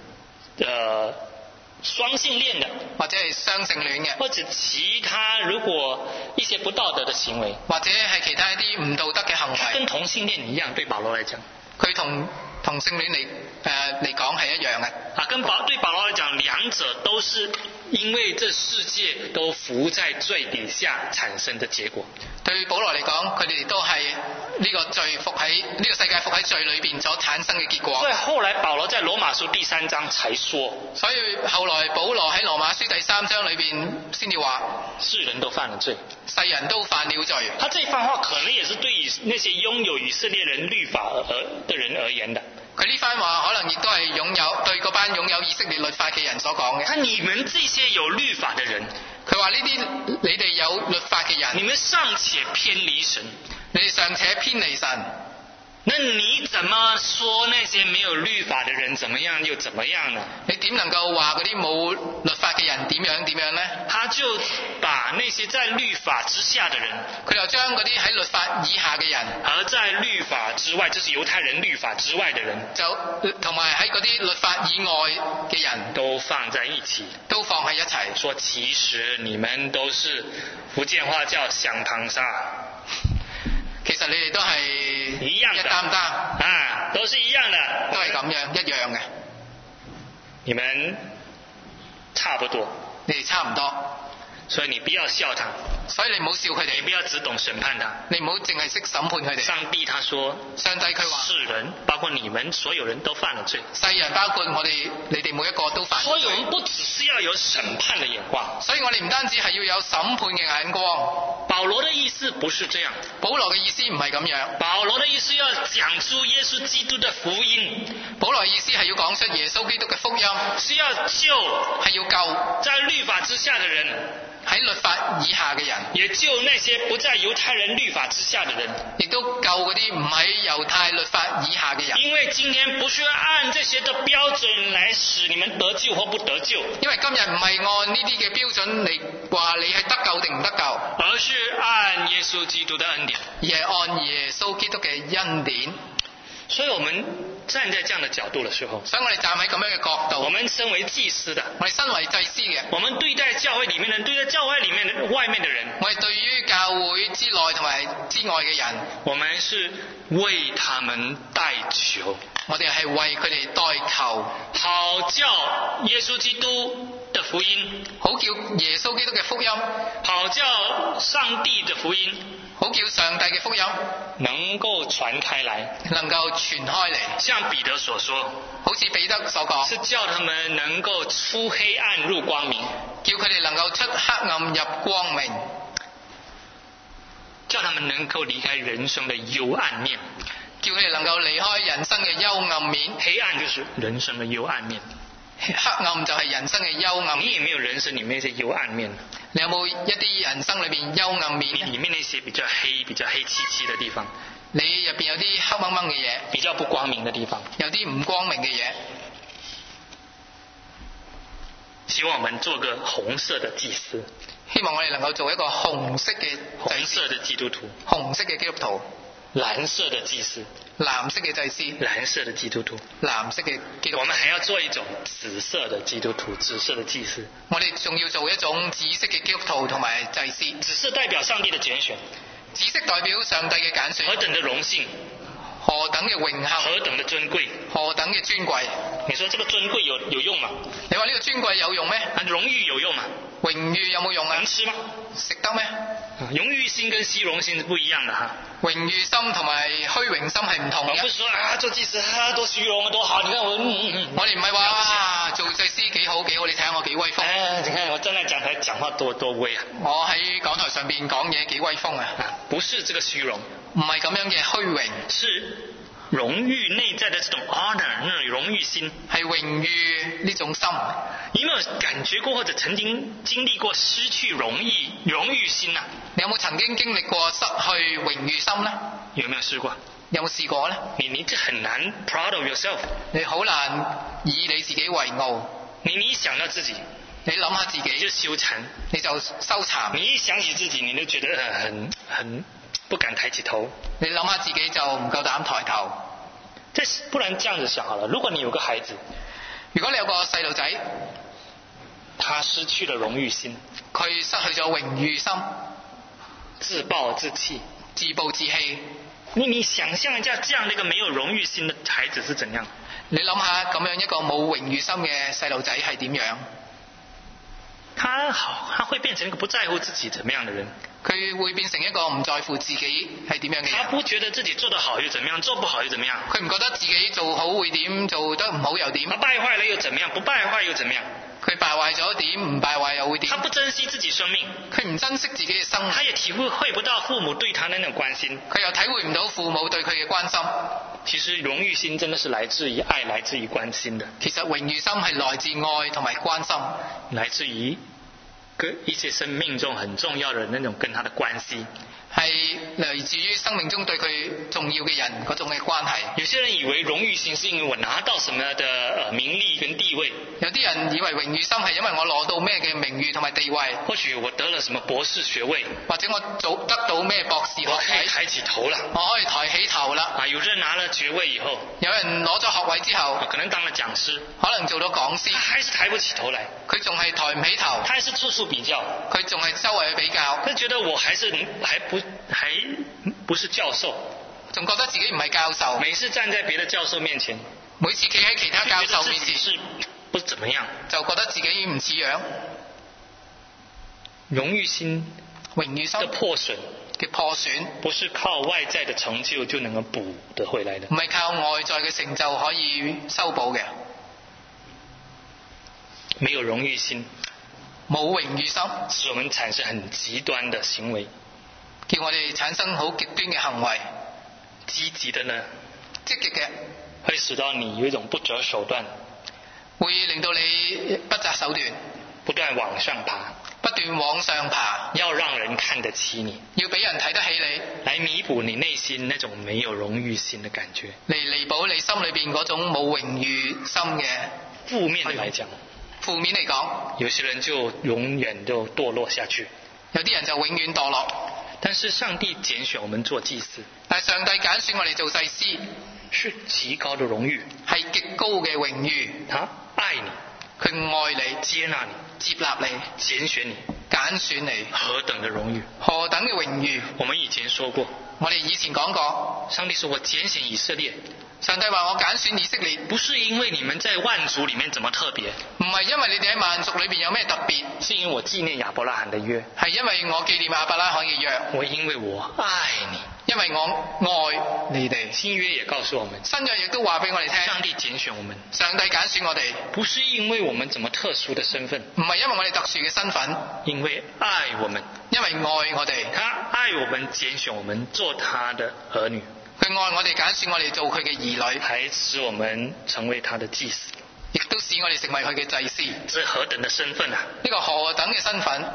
雙性戀的， 或者係雙性戀嘅， 或者其他如果一些不道德的行為， 或者係其他一啲唔道德嘅行為， 跟同性戀一樣，對保羅來講， 佢同性戀嚟講係一樣嘅。 對保羅來講，兩者都是因為這世界都伏在罪底下產生的結果。 對保羅嚟講，佢哋都係呢個罪伏喺呢個世界伏喺罪裏邊所產生嘅結果。 所以後來保羅在羅馬書第3章才說， 所以後來保羅喺羅馬書第3章裏邊先至話， 世人都犯了罪， 世人都犯了罪。 他這番話可能也是對那些擁有以色列人律法的人而言的。 佢呢番話可能亦都係對嗰班擁有以色列律法嘅人所講嘅。 他你們這些有律法的人， 佢話呢啲你哋有律法嘅人， 你們尚且偏離神， 你哋尚且偏離神， 那你怎麼說那些沒有律法的人怎麼樣又怎麼樣呢？ 你點能夠話嗰啲冇律法嘅人點樣呢？ 他就把那些在律法之下的人， 佢就將嗰啲喺律法以下嘅人， 而在律法之外，就是猶太人律法之外的人， 就同埋喺嗰啲律法以外嘅人都放在一起， 都放喺一齊， 說其實你們都是福建話叫響堂沙。 其實你哋都係一樣的， 一擔擔啊，都是一樣的， 都係咁樣一樣嘅。 你們差不多， 你哋差唔多， 所以你不要笑他， 所以你唔好笑佢哋， 你不要只懂審判他， 你唔好淨係識審判佢哋。 上帝他說， 上帝佢話， 世人包括你們所有人都犯了罪， 世人包括我哋你哋每一個都犯罪。 所以我們不只是要有審判的眼光， 所以我哋唔單止係要有審判嘅眼光。 保羅的意思不是這樣， 保羅嘅意思唔係咁樣。 保羅的意思要講出耶穌基督的福音， 保羅意思係要講出耶穌基督嘅福音， 是要救， 係要救在律法之下的人， 喺律法以下嘅人， 也救那些不在猶太人律法之下的人， 亦都救嗰啲唔喺猶太律法以下嘅人。 因為今天不是按這些的標準來使你們得救或不得救， 因為今日唔係按呢啲嘅標準嚟話你係得救定唔得救， 而是按耶穌基督的恩典， 而係按耶穌基督嘅恩典。 所以我們站在這樣的角度的時候， 所以我哋站喺咁樣嘅角度， 我們身為祭司的， 我哋身為祭司嘅， 我們對待教會裡面的人，對待教會裡面的外面的人， 我哋對於教會之內同埋之外嘅人， 我們是為他們代求， 我哋係為佢哋代求， 好叫耶穌基督的福音， 好叫耶穌基督嘅福音， 好叫上帝的福音， 好叫上帝嘅福音能夠傳開來， 能夠傳開嚟。 像彼得所說， 好似彼得所講， 是叫他們能夠出黑暗入光明， 叫佢哋能夠出黑暗入光明， 叫他們能夠離開人生的幽暗面， 叫佢哋能夠離開人生嘅幽暗面。 黑暗就是人生的幽暗面， 黑暗就係人生嘅幽暗面。 你有沒有人生裡面那些幽暗面？ 你有冇一啲人生裏邊幽暗面？ 裡面那些比較黑漆漆的地方， 你入邊有啲黑掹掹嘅嘢， 比較不光明的地方， 有啲唔光明嘅嘢。 希望我們做個紅色的祭司， 希望我哋能夠做一個紅色嘅紅色的基督徒， 紅色嘅基督徒， 藍色的祭司， 藍色嘅祭司， 藍色的基督徒， 藍色嘅基督徒。 我們還要做一種紫色的基督徒，紫色的祭司。 我哋仲要做一種紫色嘅基督徒同埋祭司。 紫色代表上帝的揀選， 紫色代表上帝嘅揀選。 何等的榮幸， 何等嘅榮幸， 何等的尊貴， 何等嘅尊貴。 你說這個尊貴有用嗎？ 你話呢個尊貴有用咩？ 榮譽有用嗎？ 榮譽有冇用啊？ 能吃嗎？ 食得咩？ 榮譽心跟虛榮心是不一樣的哈。 榮譽心同埋虛榮心係唔同嘅。 我不是說啊做祭司啊多虛榮多好，你看我我哋唔係話做祭司幾好幾好，你睇下我幾威風。 你看我站在講台講話多威啊！ 我喺講台上邊講嘢幾威風啊！ 不是這個虛榮， 唔係咁樣嘅虛榮， 是榮譽內在的這種 honor， 那種榮譽心， 係榮譽呢種心。 你有沒有感覺過或者曾經經歷過失去榮譽心啊？ 你有冇曾經經歷過失去榮譽心呢？ 有沒有試過？ 有冇試過呢？ 你這很難 proud of yourself， 你好難以你自己為傲。 你想到自己， 你諗下自己你就羞慚， 你就收慚。 你一想起自己，你就覺得很不敢抬起頭。 你諗下自己就唔夠膽抬頭。 不然這樣子想好了，如果你有個孩子， 如果你有個細路仔， 他失去了榮譽心， 佢失去咗榮譽心， 自暴自棄， 自暴自棄。 你想象一下，這樣的一個沒有榮譽心的孩子是怎樣？ 你諗下咁樣一個冇榮譽心嘅細路仔係點樣？ 他會變成一個不在乎自己怎麼樣的人。 佢會變成一個唔在乎自己係點樣嘅他人。 不覺得自己做得好又怎麼樣，做不好又怎麼樣。 佢唔覺得自己做好會點，做得唔好又點。 他敗壞了又怎麼樣，不敗壞又怎麼樣。 佢敗壞咗點，唔敗壞又會點。 他不珍惜自己生命， 佢唔珍惜自己嘅生命。 他也體會不到父母對他的那種關心。 佢又體會唔到父母對佢嘅關心。 其實榮譽心真的是來自於愛，來自於關心的。 其實榮譽心係來自愛同埋關心， 來自於跟一些生命中很重要的那種跟他的關係。 係來自於生命中對佢重要嘅人嗰種嘅關係。 有些人以為榮譽心是因為我拿到什麼的名利跟地位， 有啲人以為榮譽心係因為我攞到咩嘅名譽同埋地位， 或許我得了什麼博士學位， 或者我得到咩博士學我可以位， 抬起頭了。 我可以抬起頭啦。 有人拿了學位以後， 有人攞咗學位之後， 可能當了講師， 可能做到講師， 他還是抬不起頭來， 佢仲係抬唔起頭， 他還是處處比較， 佢仲係周圍去比較， 他覺得我還不是教授， 仲覺得自己唔係教授， 每次站在別的教授面前， 每次企喺其他教授面前， 是不怎麼樣， 就覺得自己唔似樣。 榮譽心的破損嘅破損， 不是靠外在的成就就能夠補得回來的， 唔係靠外在嘅成就可以修補嘅。 沒有榮譽心， 冇榮譽心， 使我們產生很極端的行為， 叫我哋產生好極端嘅行為。 積極的呢， 積極嘅會使到你有一種不擇手段， 會令到你不擇手段， 不斷往上爬， 不斷往上爬， 要讓人看得起你， 要俾人睇得起你， 來彌補你內心那種沒有榮譽心的感覺。 嚟彌補你心裏邊嗰種冇榮譽心嘅。 負面嚟講， 負面嚟講， 有些人就永遠就墮落下去， 有啲人就永遠墮落。 但是上帝揀選我們做祭司， 但係上帝揀選我哋做祭司， 是極高的榮譽， 係極高嘅榮譽。 他愛你， 佢愛你， 接納你， 接納你， 揀選你， 揀選你， 何等的榮譽！ 何等嘅榮譽！ 我們以前說過， 我哋以前講過， 上帝說我揀選以色列， 上帝話我揀選以色列， 不是因為你們在萬族裏面怎麼特別， 唔係因為你哋喺萬族裏邊有咩特別， 是因為我紀念亞伯拉罕的約， 係因為我紀念亞伯拉罕嘅約， 因為我愛你， 因為我愛你哋。 新約也告訴我們， 新約亦都話俾我哋聽， 上帝揀選我們， 上帝揀選我哋， 不是因為我們怎麼特殊的身份， 唔係因為我哋特殊嘅身份， 因為愛我們， 因為愛我哋， 他愛我們，揀選我們做他的兒女， 佢愛我哋，揀選我哋做佢嘅兒女， 還使我們成為他的祭司， 亦都使我哋成為佢嘅祭司。 這何等的身份啊！ 呢個何等嘅身份！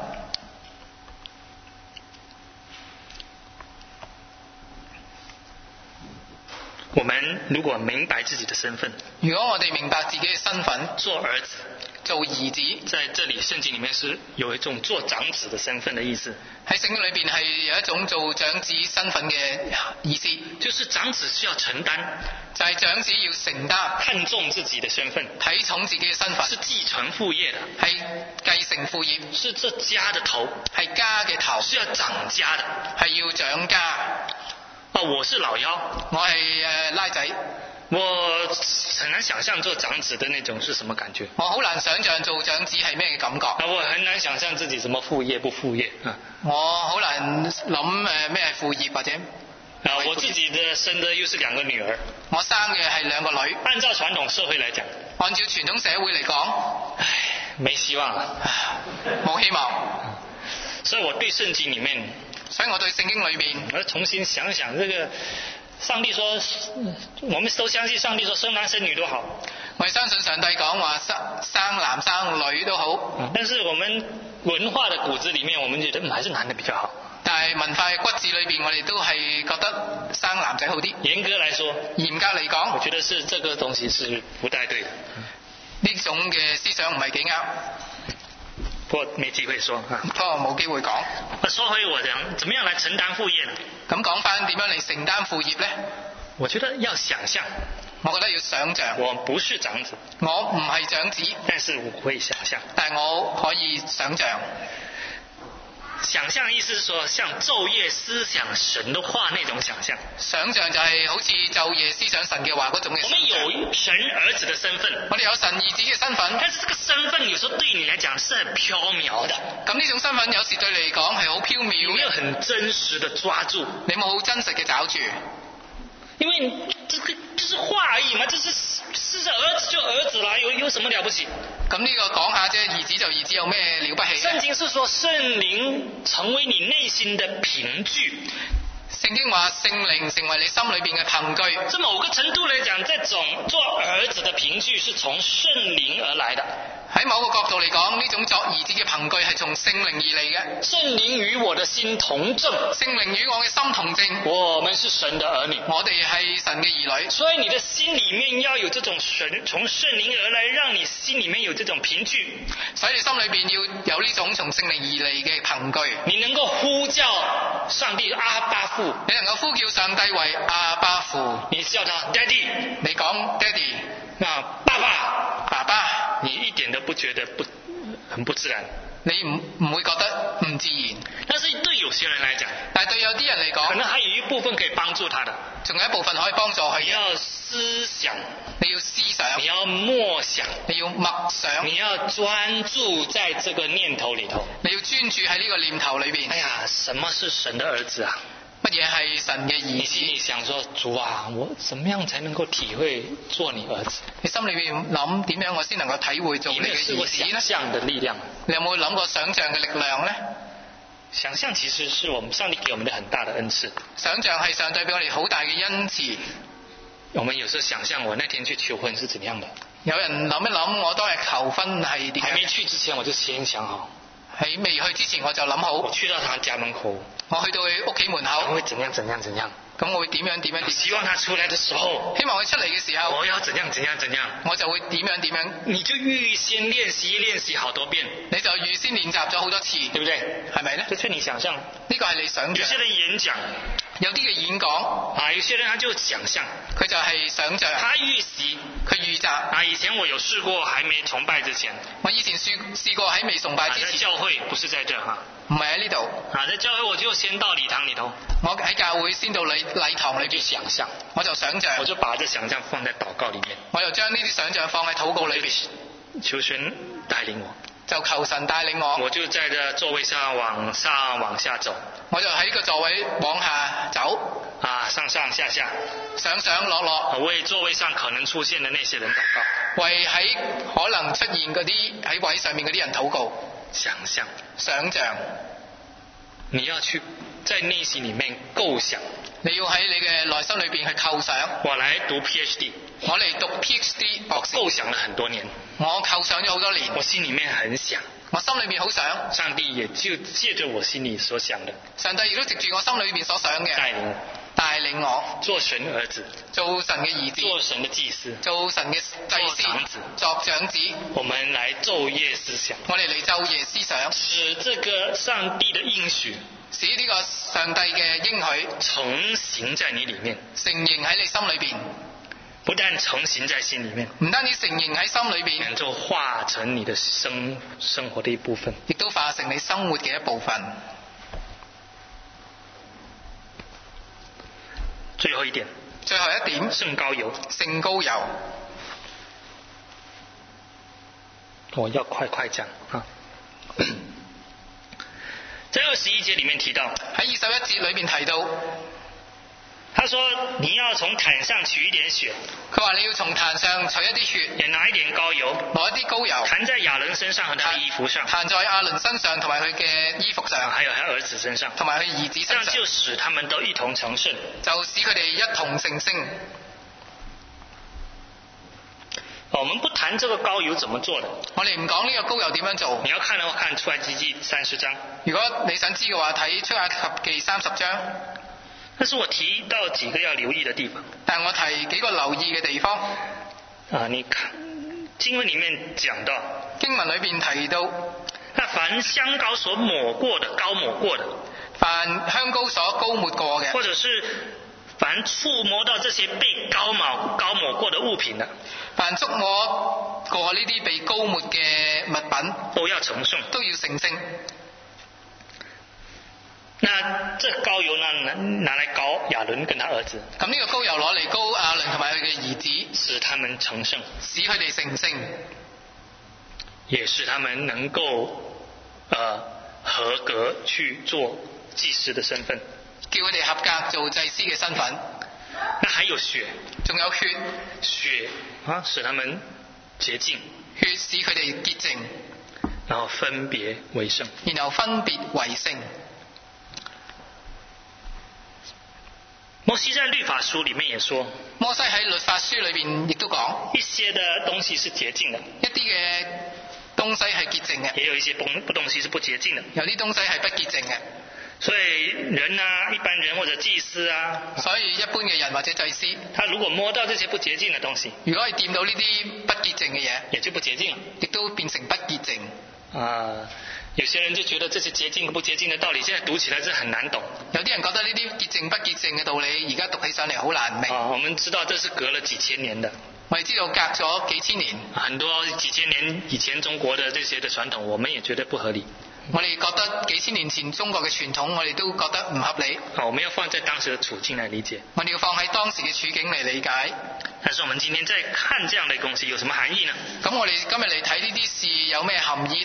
我們如果明白自己的身份， 如果我哋明白自己嘅身份， 做兒子、 做兒子， 在這裡聖經裡面是有一種做長子的身份的意思。 喺聖經裏邊係有一種做長子身份嘅意思， 就是長子需要承擔， 就係長子要承擔， 看重自己的身份， 睇重自己嘅身份， 是繼承父業的， 係繼承父業， 是這家的頭， 係家嘅頭， 是要長家的， 係要長家。 我是老幺， 我係拉仔， 我很難想象做長子的那種是什麼感覺。 我好難想象做長子係咩嘅感覺。 我很難想象自己什麼父業不父業啊。 我好難諗咩係父業或者。 我自己的生的又是兩個女兒， 我生嘅係兩個女。 按照傳統社會來講， 按照傳統社會嚟講， 唉，沒希望啊， 冇希望。 所以我對聖經裡面， 所以我對聖經裏面， 我要重新想想，這個上帝說，我們都相信上帝說生男生女都好， 我哋相信上帝講話生男生女都好， 但是我們文化的骨子裡面，我們覺得還是男的比較好。 但係文化嘅骨子裏邊，我哋都係覺得生男仔好啲。 嚴格來說， 嚴格嚟講， 我覺得是這個東西是不太對的。 呢種嘅思想唔係幾啱。 不過沒機會說啊。 不過冇機會講。 說回我講，怎麼樣來承擔父業呢？ 咁講翻點樣嚟承擔父業呢？ 我覺得要想象。 我覺得要想像。 我不是長子。 我唔係長子。 但是我會想象。 但係我可以想像。 想象意思是說，像晝夜思想神的話那種想象。 想像就係好似晝夜思想神嘅話嗰種嘅想像。 神兒子的身份， 我哋有神兒子嘅身份， 但是這個身份有時候對你來講是很飄渺的， 咁呢種身份有時對你嚟講係好飄有沒有渺， 很真實的抓住？ 你冇好真實嘅找住， 因為這個就是話而已嘛，就是兒子就兒子啦，有什麼了不起？ 咁呢個講下啫，兒子就兒子有咩了不起？ 聖經是說聖靈成為你內心的憑據。 聖經話聖靈成為你心裏邊嘅憑據， 在某個程度來講，這種做兒子的憑據是從聖靈而來的。 喺某個角度嚟講，呢種作兒子嘅憑據係從聖靈而嚟嘅。 聖靈與我的心同證， 聖靈與我嘅心同證， 我們是神的兒女， 我哋係神嘅兒女。 所以你的心裏面要有這種從聖靈而來，讓你心裏面有這種憑據。 所以你心裏邊要有呢種從聖靈而嚟嘅憑據。 你能夠呼叫上帝阿爸父， 你能夠呼叫上帝為阿爸父， 你叫他 Daddy， 你講 Daddy， 那爸爸， 爸爸， 你一點都不覺得很不自然， 你唔會覺得唔自然。 但是對有些人來講， 但係對有啲人嚟講， 可能還有一部分可以幫助他的， 仲有一部分可以幫助佢。 你要思想， 你要思想， 你要默想， 你要默想， 你要專注在這個念頭裏頭。 你要專注喺呢個念頭裏邊。 哎呀，什麼是神的兒子啊？ 乜嘢係神嘅兒你心裏子？ 想說，主啊，我怎麼樣才能夠體會做你兒子？ 你心裏邊諗點樣我先能夠體會做你嘅你有沒有試過兒子呢？ 想象的力量？ 你有冇諗過想像嘅力量呢？ 想象其實是我們上帝給我們的很大的恩賜。 想像係上帝俾我哋好大嘅恩賜。 我們有時候想象我那天去求婚是怎樣的？ 有人諗一諗，我當日求婚係點還沒樣？ 去之前我就先想好， 喺未去之前我就諗好， 我去到他家門口， 我去到佢屋企門我口， 會怎樣怎樣怎樣。 咁我會點樣點樣點。 希望他出來的時候， 希望佢出嚟嘅時候， 我要怎樣怎樣怎樣。 我就會點樣點樣。 你就預先練習好多遍， 你就預先練習咗好多次， 對不對？ 係咪呢？ 這是你想象。 呢個係你想像。 有些人演講有啲嘅演講啊，有些人他就想象， 佢就係想像， 他預習佢預習。 啊。以前我有試過，還沒崇拜之前， 我以前試過喺未崇拜之在前， 教會不是在這哈， 唔係喺呢度。 啊，在教會我就先到禮堂裏頭， 我喺教會先到禮堂裏我就邊， 想象， 我就想像， 我就把這想象放在禱告裏面， 我就將呢啲想像放喺禱告裏邊， 求神帶領我， 就求神帶領我。 我就在這座位上往上往下走， 我就喺呢個座位往下走， 啊，上上下下， 上上落落， 為座位上可能出現的那些人禱告， 為喺可能出現嗰啲喺位上面嗰啲人禱告。 想象， 想像， 你要去在內心裏面構想。 你要喺你嘅內心裏邊去構想。 我來讀 PhD， 我嚟讀 PhD 博士， 構想了很多年， 我構想咗好多年， 我心裏面很想， 我心裏邊好想， 上帝也就借着我心裏所想的上帝亦都藉住我心裏邊所想嘅帶領我我做神兒子， 做神嘅兒子， 做神的祭司， 做神嘅祭司，作長子。 我們來晝夜思想， 我哋嚟晝夜思想， 使這個上帝的應許使呢個上帝嘅應許成形在你裏面， 成形喺你心裏邊， 不但成形在心裏面， 唔單止成形喺心裏邊， 能夠化成你的生活的一部分。 亦都化成你生活嘅一部分。 最後一點， 最後一點， 聖膏油， 聖膏油。 我要快講啊！在21節裏面提到， 喺21節裏邊提到， 他說你要從壇上取一點血， 佢話你要從壇上取一啲血， 也拿一點膏油， 攞一啲膏油， 彈在亞倫身上和他的衣服上， 彈在亞倫身上同埋佢嘅衣服上， 還有他兒子身上， 同埋佢兒子這身上， 樣就使他們都一同成聖， 就使佢哋一同成聖。 我們不談這個膏油怎麼做的， 我哋唔講呢個膏油點樣做。 你要看的話，看出埃及記30章。 如果你想知嘅話，睇出埃及記30章。 但是我提到幾個要留意的地方。 但係我提幾個留意嘅地方。 啊，你看經文裡面講到， 經文裏邊提到， 那凡香膏所抹過的、膏抹過的， 凡香膏所膏抹過嘅， 或者是凡觸摸到這些被膏抹過的物品的， 凡觸摸過呢啲被膏抹嘅物品， 都要成聖， 都要成聖。 那這膏油呢，拿來膏亞倫跟他兒子， 咁呢個膏油攞嚟膏亞倫同埋佢嘅兒子， 使他們成聖， 使佢哋成聖， 也使他們能夠合格去做祭司的身份， 叫佢哋合格做祭司嘅身份。 那還有血， 仲有血， 血啊，使他們潔淨， 血使佢哋潔淨， 然後分別為聖， 然後分別為聖。 摩西在律法書裡面也說， 摩西喺律法書裏邊亦都講， 一些的東西是潔淨的， 一啲嘅東西係潔淨嘅， 也有一些東西是不潔淨的， 有啲東西係不潔淨嘅。 所以人啊，一般人或者祭司啊， 所以一般嘅人或者祭司， 他如果摸到這些不潔淨的東西， 如果係掂到呢啲不潔淨嘅嘢， 也就不潔淨了， 亦都變成不潔淨。 有些人就覺得這些潔淨不潔淨的道理，現在讀起來是很難懂。 有啲人覺得呢啲潔淨不潔淨嘅道理，而家讀起上嚟好難明。 我們知道這是隔了幾千年的。 我哋知道隔咗幾千年， 很多幾千年以前中國的這些的傳統，我們也覺得不合理。 我哋覺得幾千年前中國嘅傳統，我哋都覺得唔合理。 我們要放在當時的處境來理解。 我哋要放喺當時嘅處境嚟理解。 但是我們今天在看這樣的東西有什麼含義呢？ 咁我哋今日嚟睇呢啲事有咩含義呢？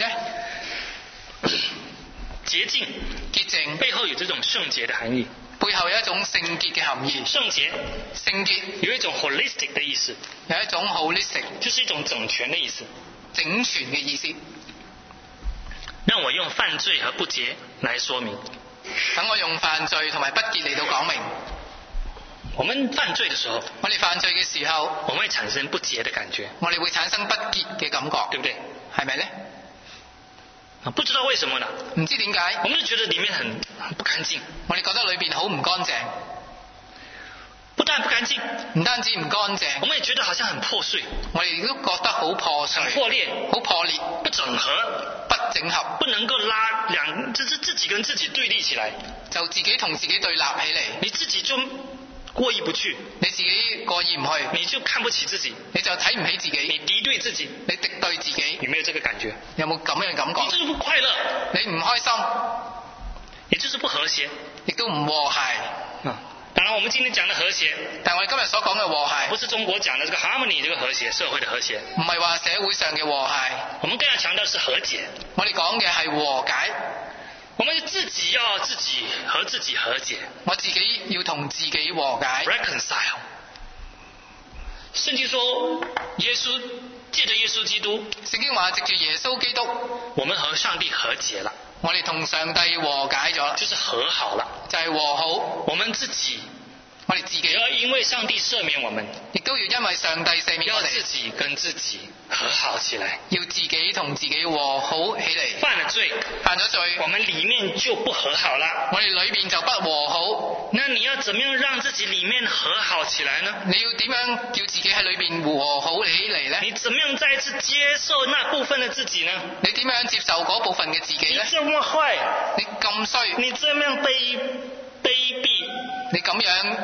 潔淨， 潔淨背後有這種聖潔的含義， 背後有一種聖潔嘅含義。 聖潔， 聖潔有一種 holistic 的意思， 有一種 holistic， 就是一種整全的意思， 整全嘅意思。 讓我用犯罪和不潔來說明。 等我用犯罪同埋不潔嚟到講明。 我們犯罪的時候， 我哋犯罪嘅時候， 我們會產生不潔的感覺， 我哋會產生不潔嘅感覺， 對不對？ 係咪呢？ 不知道為什麼呢？ 唔知點解， 我們就覺得裡面很不乾淨。 我哋覺得裏邊好唔乾淨， 不但不乾淨， 唔單止唔乾淨， 我們也覺得好像很破碎。 我哋都覺得好破碎、 破裂、 好破裂、 不整合、 不整合， 不能夠拉就是自己跟自己對立起來， 就自己同自己對立起嚟， 你自己就過意不去， 你自己過意唔去， 你就看不起自己， 你就睇唔起自己， 你敵對自己， 你敵對自己， 有沒有這個感覺？ 有冇咁樣嘅感覺？ 你就是不快樂， 你唔開心， 也就是不和諧， 亦都唔和諧。 當然，我們今天講的和諧， 但我哋今日所講嘅和諧， 不是中國講的這個 harmony 這個和諧，社會的和諧， 唔係話社會上嘅和諧， 我們更要強調是和解。 我哋講嘅係和解， 我們自己要自己和自己和解， 我自己要同自己和解 reconcile。聖經說，借着耶穌基督， 聖經話藉住耶穌基督， 我們和上帝和解了， 我哋同上帝和解咗， 就是和好了， 就係和好。 我們自己也要因為上帝赦免我們， 亦都要因為上帝赦免我哋， 要自己跟自己和好起來， 要自己同自己和好起嚟。 犯了罪，我們裡面就不和好了， 我哋裏面就不和好。 那你要怎麼樣讓自己裡面和好起來呢？ 你要點樣叫自己喺裏面和好起嚟呢？ 你怎麼樣再一次接受那部分的自己呢？ 你點樣接受嗰部分嘅自己呢？ 你這麼壞， 你咁衰， 你這樣卑鄙， 你咁樣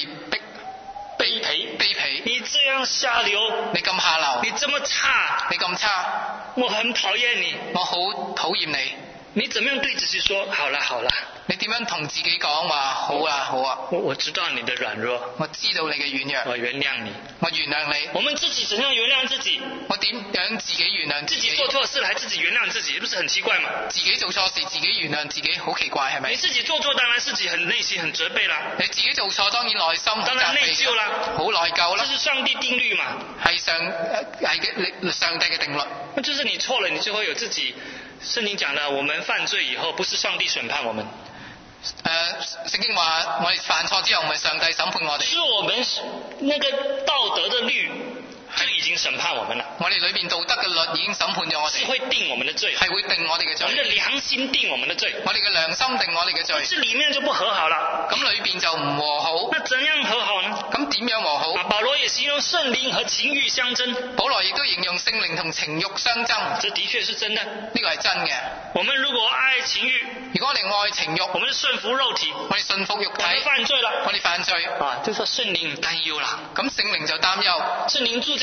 卑鄙， 你這樣下流， 你咁下流， 你這麼差， 你咁差， 我很討厭你， 我好討厭你。 你怎麼樣對自己說好了好了？ 你點樣同自己講話好啊好啊？ 我知道你的軟弱， 我知道你嘅軟弱， 我原諒你， 我原諒你。 我們自己怎樣原諒自己？ 我點樣自己原諒自己？ 自己做錯事還自己原諒自己，不是很奇怪嗎？ 自己做錯事自己原諒自己，好奇怪係咪？ 你自己做錯，當然自己很內心很責備啦。 你自己做錯，當然內心當然內疚啦， 好內疚啦。 這是上帝定律嘛？ 係上帝嘅定律。 那就是你錯了，你就會有自己。聖經講的，我們犯罪以後，不是上帝審判我們。 聖經話我哋犯錯之後，唔係上帝審判我哋， 是我們那個道德的律就已經審判我們了。 我哋裏邊道德嘅律已經審判咗我哋， 是會定我們的罪， 係會定我哋嘅罪。 我們的良心定我們的罪， 我哋嘅良心定我哋嘅罪。 這裡面就不和好了， 咁裏邊就唔和好。 那怎樣和好呢？ 咁點樣和好？ 保羅也形容聖靈和情慾相爭。 保羅亦都形容聖靈同情慾相爭。 這的確是真的， 呢個係真嘅。 我們如果愛情慾， 如果我哋愛情慾， 我們順服肉體， 我哋順服肉體， 我們犯罪了， 我哋犯罪就說聖靈擔憂啦。 咁聖靈就擔憂， 聖靈住在我們心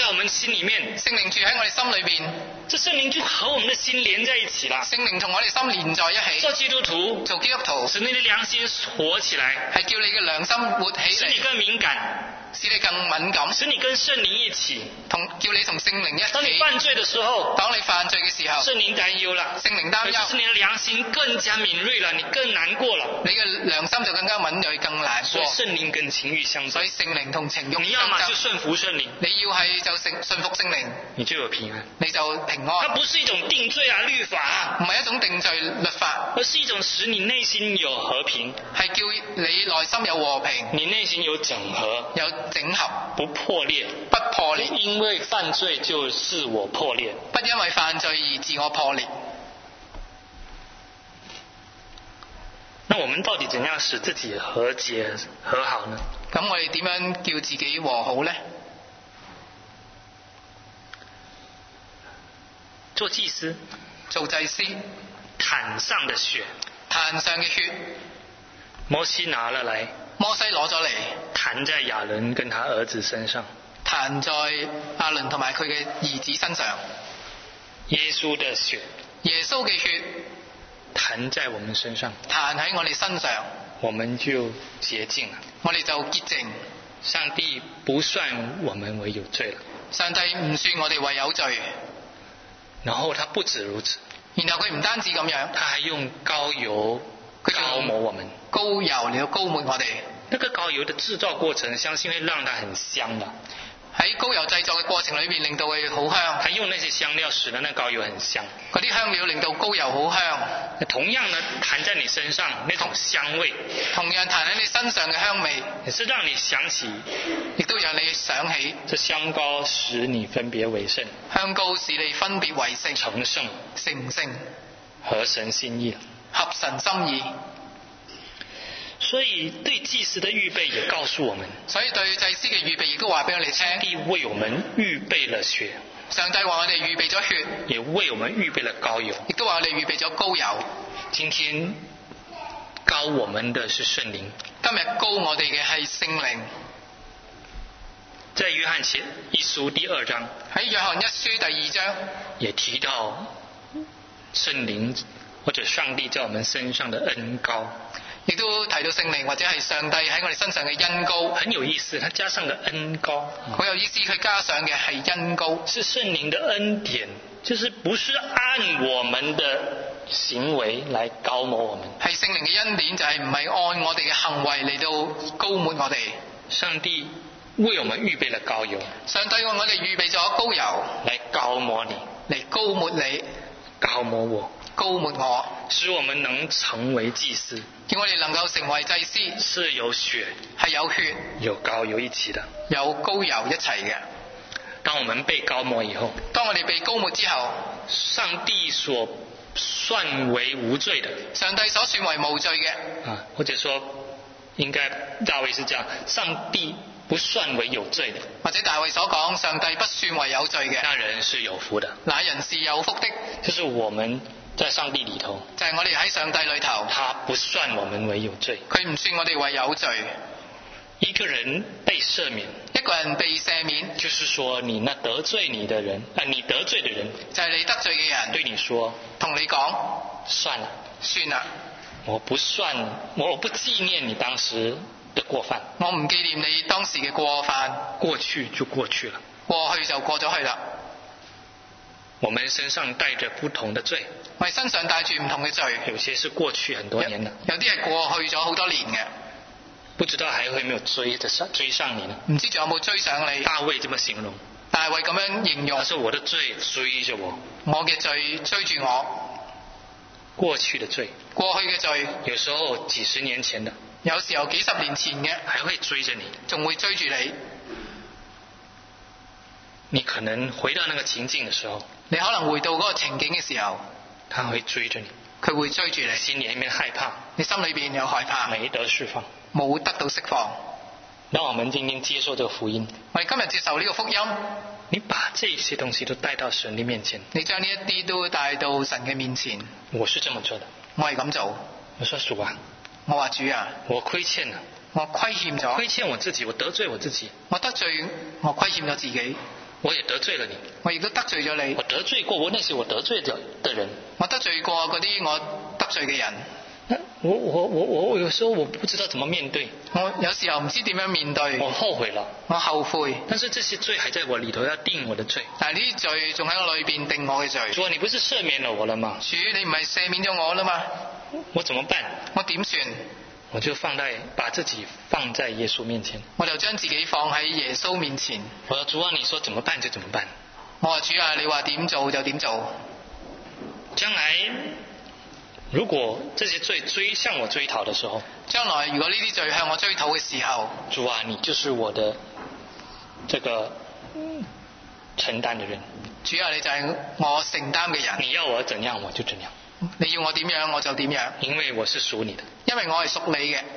心里面， 聖靈住喺我哋心裏邊， 这圣灵就和我们的心连在一起了。 聖靈同我哋心連在一起。 做基督徒， 做基督徒使你的良心活起来， 係叫你嘅良心活起使你嚟， 更敏感， 使你更敏感， 使你跟圣灵一起。 叫你同聖靈一当你起。 犯罪的时候， 當你犯罪嘅時候， 圣灵担忧了， 聖靈擔憂， 可是你的良心更加敏锐了，你更难过了。 你嘅良心就更加敏鋭，更難所以過。 圣灵跟情欲相所以争， 聖靈同情慾你要相爭， 么就顺服圣灵， 你要係就信服聖靈， 你就有平安。 你就平它安。 不是一种定罪啊、律法啊， 唔係一種定罪律法， 而是一种使你内心有和平， 係叫你內心有和平， 你内心有整合， 有整合， 不破裂。 不破裂， 因为犯罪就自我破裂。 不因為犯罪而自我破裂。 那我们到底怎样使自己和解和好呢？ 咁我哋點樣叫自己和好呢？ 做祭司， 做祭司， 坛上的血， 壇上嘅血， 摩西拿了来， 摩西攞咗嚟， 弹在亚伦跟他儿子身上。 彈在亞倫同埋佢嘅兒子身上。 耶稣的血耶穌嘅血弹在我们身上， 彈喺我哋身上， 我们就洁净了。 我哋就潔淨。 上帝不算我们为有罪了。 上帝唔算我哋為有罪， 然后他不止如此， 然後佢唔單止咁樣， 他还用膏油膏抹我们。 膏油嚟到膏抹我哋。 那个膏油的制造过程，相信会让它很香的。 喺膏油製作嘅過程裏邊，令到佢好香。 他用那些香料使得那膏油很香。 嗰啲香料令到膏油好香。 同樣呢，彈在你身上那種香味， 同樣彈喺你身上嘅香味， 也是讓你想起， 亦都讓你想起。 這香膏使你分別為聖， 香膏使你分別為聖， 成聖， 成聖， 合神心意。 合神心意。 所以對祭司的預備也告訴我們， 所以對祭司嘅預備亦都話俾我哋聽， 上帝為我們預備了血， 上帝話我哋預備咗血， 也為我們預備了膏油， 亦都話我哋預備咗膏油。 今天膏我們的是聖靈， 今日膏我哋嘅係聖靈。 在約翰前一書第2章， 喺約翰一書第2章也提到聖靈或者上帝在我們身上的恩膏， 亦都提到聖靈或者係上帝喺我哋身上嘅恩膏。 很有意思，他加上了恩膏， 好有意思，佢加上嘅係恩膏， 是聖靈的恩典，就是不是按我們的行為來膏抹我們， 係聖靈嘅恩典，就係唔係按我哋嘅行為嚟到膏抹我哋。 上帝為我們預備了膏油， 上帝為我哋預備咗膏油來膏抹你， 嚟膏抹你， 膏抹我， 膏抹我， 使我們能成為祭司， 叫我哋能夠成為祭司， 是有血係有血有膏油一起的。 有膏油一齊嘅。 當我們被膏抹以後， 當我哋被膏抹之後， 上帝所算為無罪的， 上帝所算為無罪嘅， 或者說應該大衛是這樣，上帝不算為有罪的， 或者大衛所講，上帝不算為有罪嘅， 那人是有福的， 那人是有福的。 就是我們在上帝裏頭， 就係我哋喺上帝裏頭， 他不算我們為有罪。 佢唔算我哋為有罪。 一個人被赦免， 一個人被赦免， 就是說你那得罪你的人，你得罪的人， 就係你得罪嘅人， 對你說， 同你講， 算了， 算啦， 我不紀念你當時的過犯， 我唔紀念你當時嘅過犯， 過去就過去了， 過去就過咗去啦。 我們身上帶着不同的罪， 我哋身上帶住唔同嘅罪， 有些是過去很多年的， 有啲係過去咗好多年嘅， 不知道還會沒有追上你呢？ 唔知仲有冇追上你？ 大衛這麼形容， 大衛咁樣形容， 他說我的罪追着我， 我嘅罪追住我， 過去的罪， 過去嘅罪， 有時候幾十年前的， 有時候幾十年前嘅， 還會追着你， 仲會追住你。 你可能回到那個情境的時候， 你可能回到嗰個情景嘅時候， 他會追着你， 佢會追住你， 心裏面害怕， 你心裏邊有害怕， 沒得釋放， 冇得到釋放。 讓我們今天接受這個福音， 我哋今日接受呢個福音， 你把這些東西都帶到神的面前， 你將呢一啲都帶到神嘅面前。 我是這麼做的， 我係咁做。 我說主啊， 我話主啊， 我虧欠了， 我虧欠咗， 虧欠我自己，我得罪我自己， 我得罪，我虧欠咗自己， 我也得罪了你， 我亦都得罪咗你， 我得罪過那些我得罪的人， 我得罪過嗰啲我得罪嘅人。 我有時候我不知道怎麼面對， 我有時候唔知點樣面對， 我後悔了， 我後悔。 但是這些罪還在我裏頭，要定我的罪。 但係呢啲罪仲喺我裏邊定我嘅罪。 主啊，你不是赦免了我了嗎？ 主，你唔係赦免咗我啦嘛？ 我怎麼辦？ 我點算？ 我就把自己放在耶穌面前， 我就將自己放喺耶穌面前。 我說主啊，你說怎麼辦就怎麼辦。 我話主啊，你話點做就點做。 將來如果這些罪向我追討的時候， 將來如果呢啲罪向我追討嘅時候， 主啊，你就是我的這個承擔的人。 主啊，你就係我承擔嘅人。 你要我怎樣我就怎樣。 你要我點樣我就點樣。 因為我是屬你的。 因為我係屬你嘅。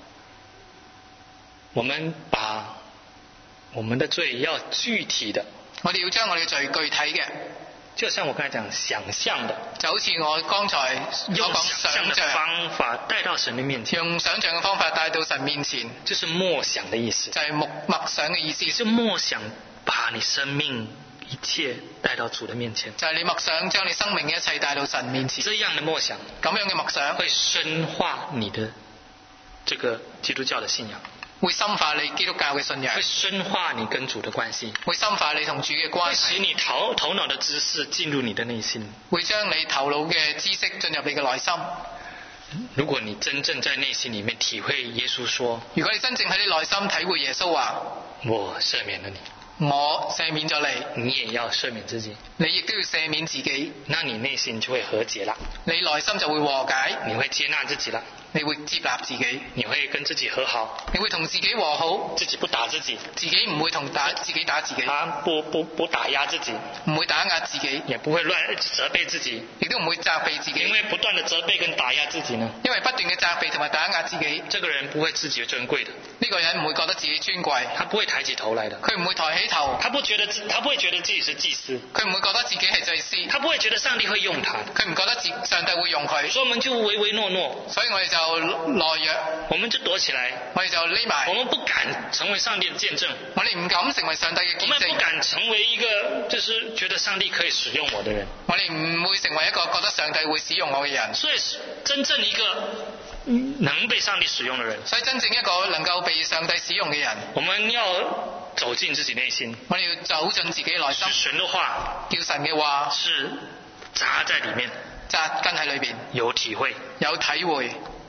我們把我們的罪要具體的。 我哋要將我哋嘅罪具體嘅。 就像我剛才講想象的， 就好似我剛才所講想象的方法帶到神的面前， 用想象嘅方法帶到神面前， 就是默想的意思， 就係默想嘅意思， 就默想把你生命一切帶到主的面前， 就係你默想將你生命嘅一切帶到神面前。 這樣的默想， 咁樣嘅默想會深化你的這個基督教的信仰， 會深化你基督教嘅信仰， 會深化你跟主的關係， 會深化你同主嘅關係， 會使你頭腦的知識進入你的內心， 會將你頭腦嘅知識進入你嘅內心。 如果你真正在內心裡面體會耶穌說， 如果你真正喺你內心體會耶穌話， 我赦免了你， 我赦免咗你， 你也要赦免自己， 你亦都要赦免自己， 那你內心就會和解了， 你內心就會和解， 你會接納自己了， 你會接納自己， 你會跟自己和好， 你會同自己和好， 自己不打自己， 自己唔會自己打自己， 不打壓自己， 唔會打壓自己， 也不會亂責備自己， 亦都唔會責備自己。 因為不斷的責備跟打壓自己呢， 因為不斷嘅責備同埋打壓自己， 這個人不會自己尊貴的， 呢個人唔會覺得自己尊貴， 他不會抬起頭來的， 佢唔會抬起頭， 他不會覺得自己是祭司， 佢唔會覺得自己係祭司， 他不會覺得上帝會用他， 佢唔覺得上帝會用佢， 所以我們就唯唯諾諾， 所以我哋就懦弱， 我們就躲起來， 我哋就匿埋， 我們不敢成為上帝的見證， 我哋唔敢成為上帝嘅見證， 我們不敢成為一個就是覺得上帝可以使用我的人， 我哋唔會成為一個覺得上帝會使用我嘅人， 所以真正一個能被上帝使用的人， 所以真正一個能夠被上帝使用嘅人， 我們要走進自己內心， 我哋要走進自己內心， 神的話， 叫神嘅話是扎在裏面， 扎根喺裏邊， 有體會， 有體會。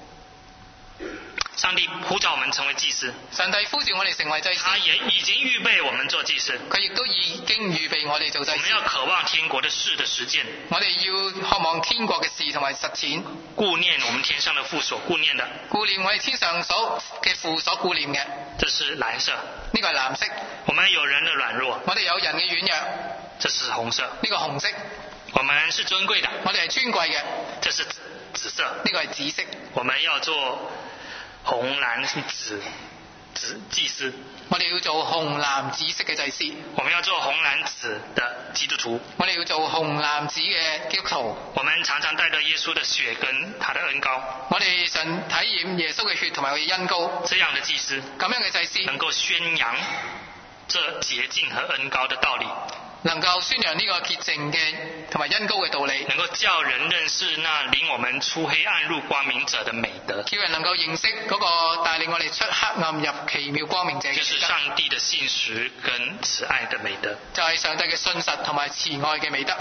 上帝呼召我們成為祭司， 上帝呼召我哋成為祭司， 他也已經預備我們做祭司， 佢亦都已經預備我哋做祭司。 我們要渴望天國的事的實踐， 我哋要渴望天國嘅事同埋實踐， 顧念我們天上的父所顧念的， 顧念我哋天上嘅父所顧念嘅。 這是藍色， 呢個係藍色。 我們有人的軟弱， 我哋有人嘅軟弱。 這是紅色， 呢個紅色。 我們是尊貴的， 我哋係尊貴嘅。 這是紫色， 呢個係紫色。 我們要做紅藍紫祭司， 我哋要做紅藍紫色嘅祭司。 我們要做紅藍紫的基督徒， 我哋要做紅藍紫嘅基督徒。 我們常常帶着耶穌的血跟他的恩膏， 我哋常體驗耶穌嘅血同埋佢嘅恩膏。 這樣的祭司， 咁樣嘅祭司能夠宣揚這潔淨和恩膏的道理， 能夠宣揚呢個潔淨嘅同埋恩膏嘅道理， 能夠叫人認識那領我們出黑暗入光明者的美德， 叫人能夠認識嗰個帶領我哋出黑暗入奇妙光明者嘅， 就是上帝的信實跟慈愛的美德， 就係上帝嘅信實同埋慈愛嘅美德。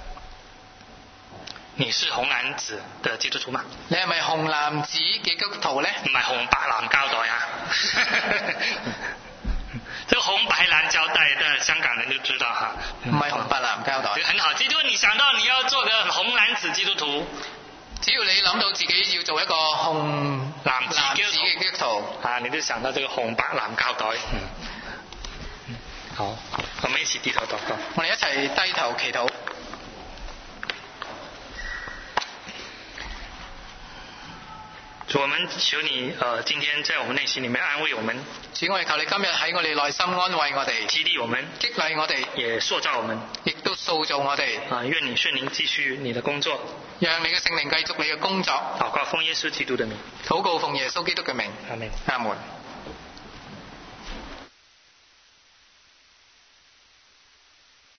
你是紅藍紫的基督徒嗎？ 你係咪紅藍紫嘅基督徒呢？ 唔係紅白藍膠袋啊！這個紅白藍膠帶的香港人就知道哈， 唔係紅白藍膠袋。 很好，記住你想到你要做個紅藍紫基督徒， 只要你諗到自己要做一個紅藍紫嘅基督徒， 啊，你就想到這個紅白藍膠袋。好，我們一起低頭禱告。 我哋一齊低頭祈禱。 主，我們求你今天在我們內心裡面安慰我們。 主，我哋求你今日喺我哋內心安慰我哋， 激勵我們， 激勵我哋， 也塑造我們， 亦都塑造我哋。 願你聖靈繼續你的工作， 讓你嘅聖靈繼續你嘅工作。 禱告奉耶穌基督的名， 禱告奉耶穌基督嘅名。 阿門。 阿門。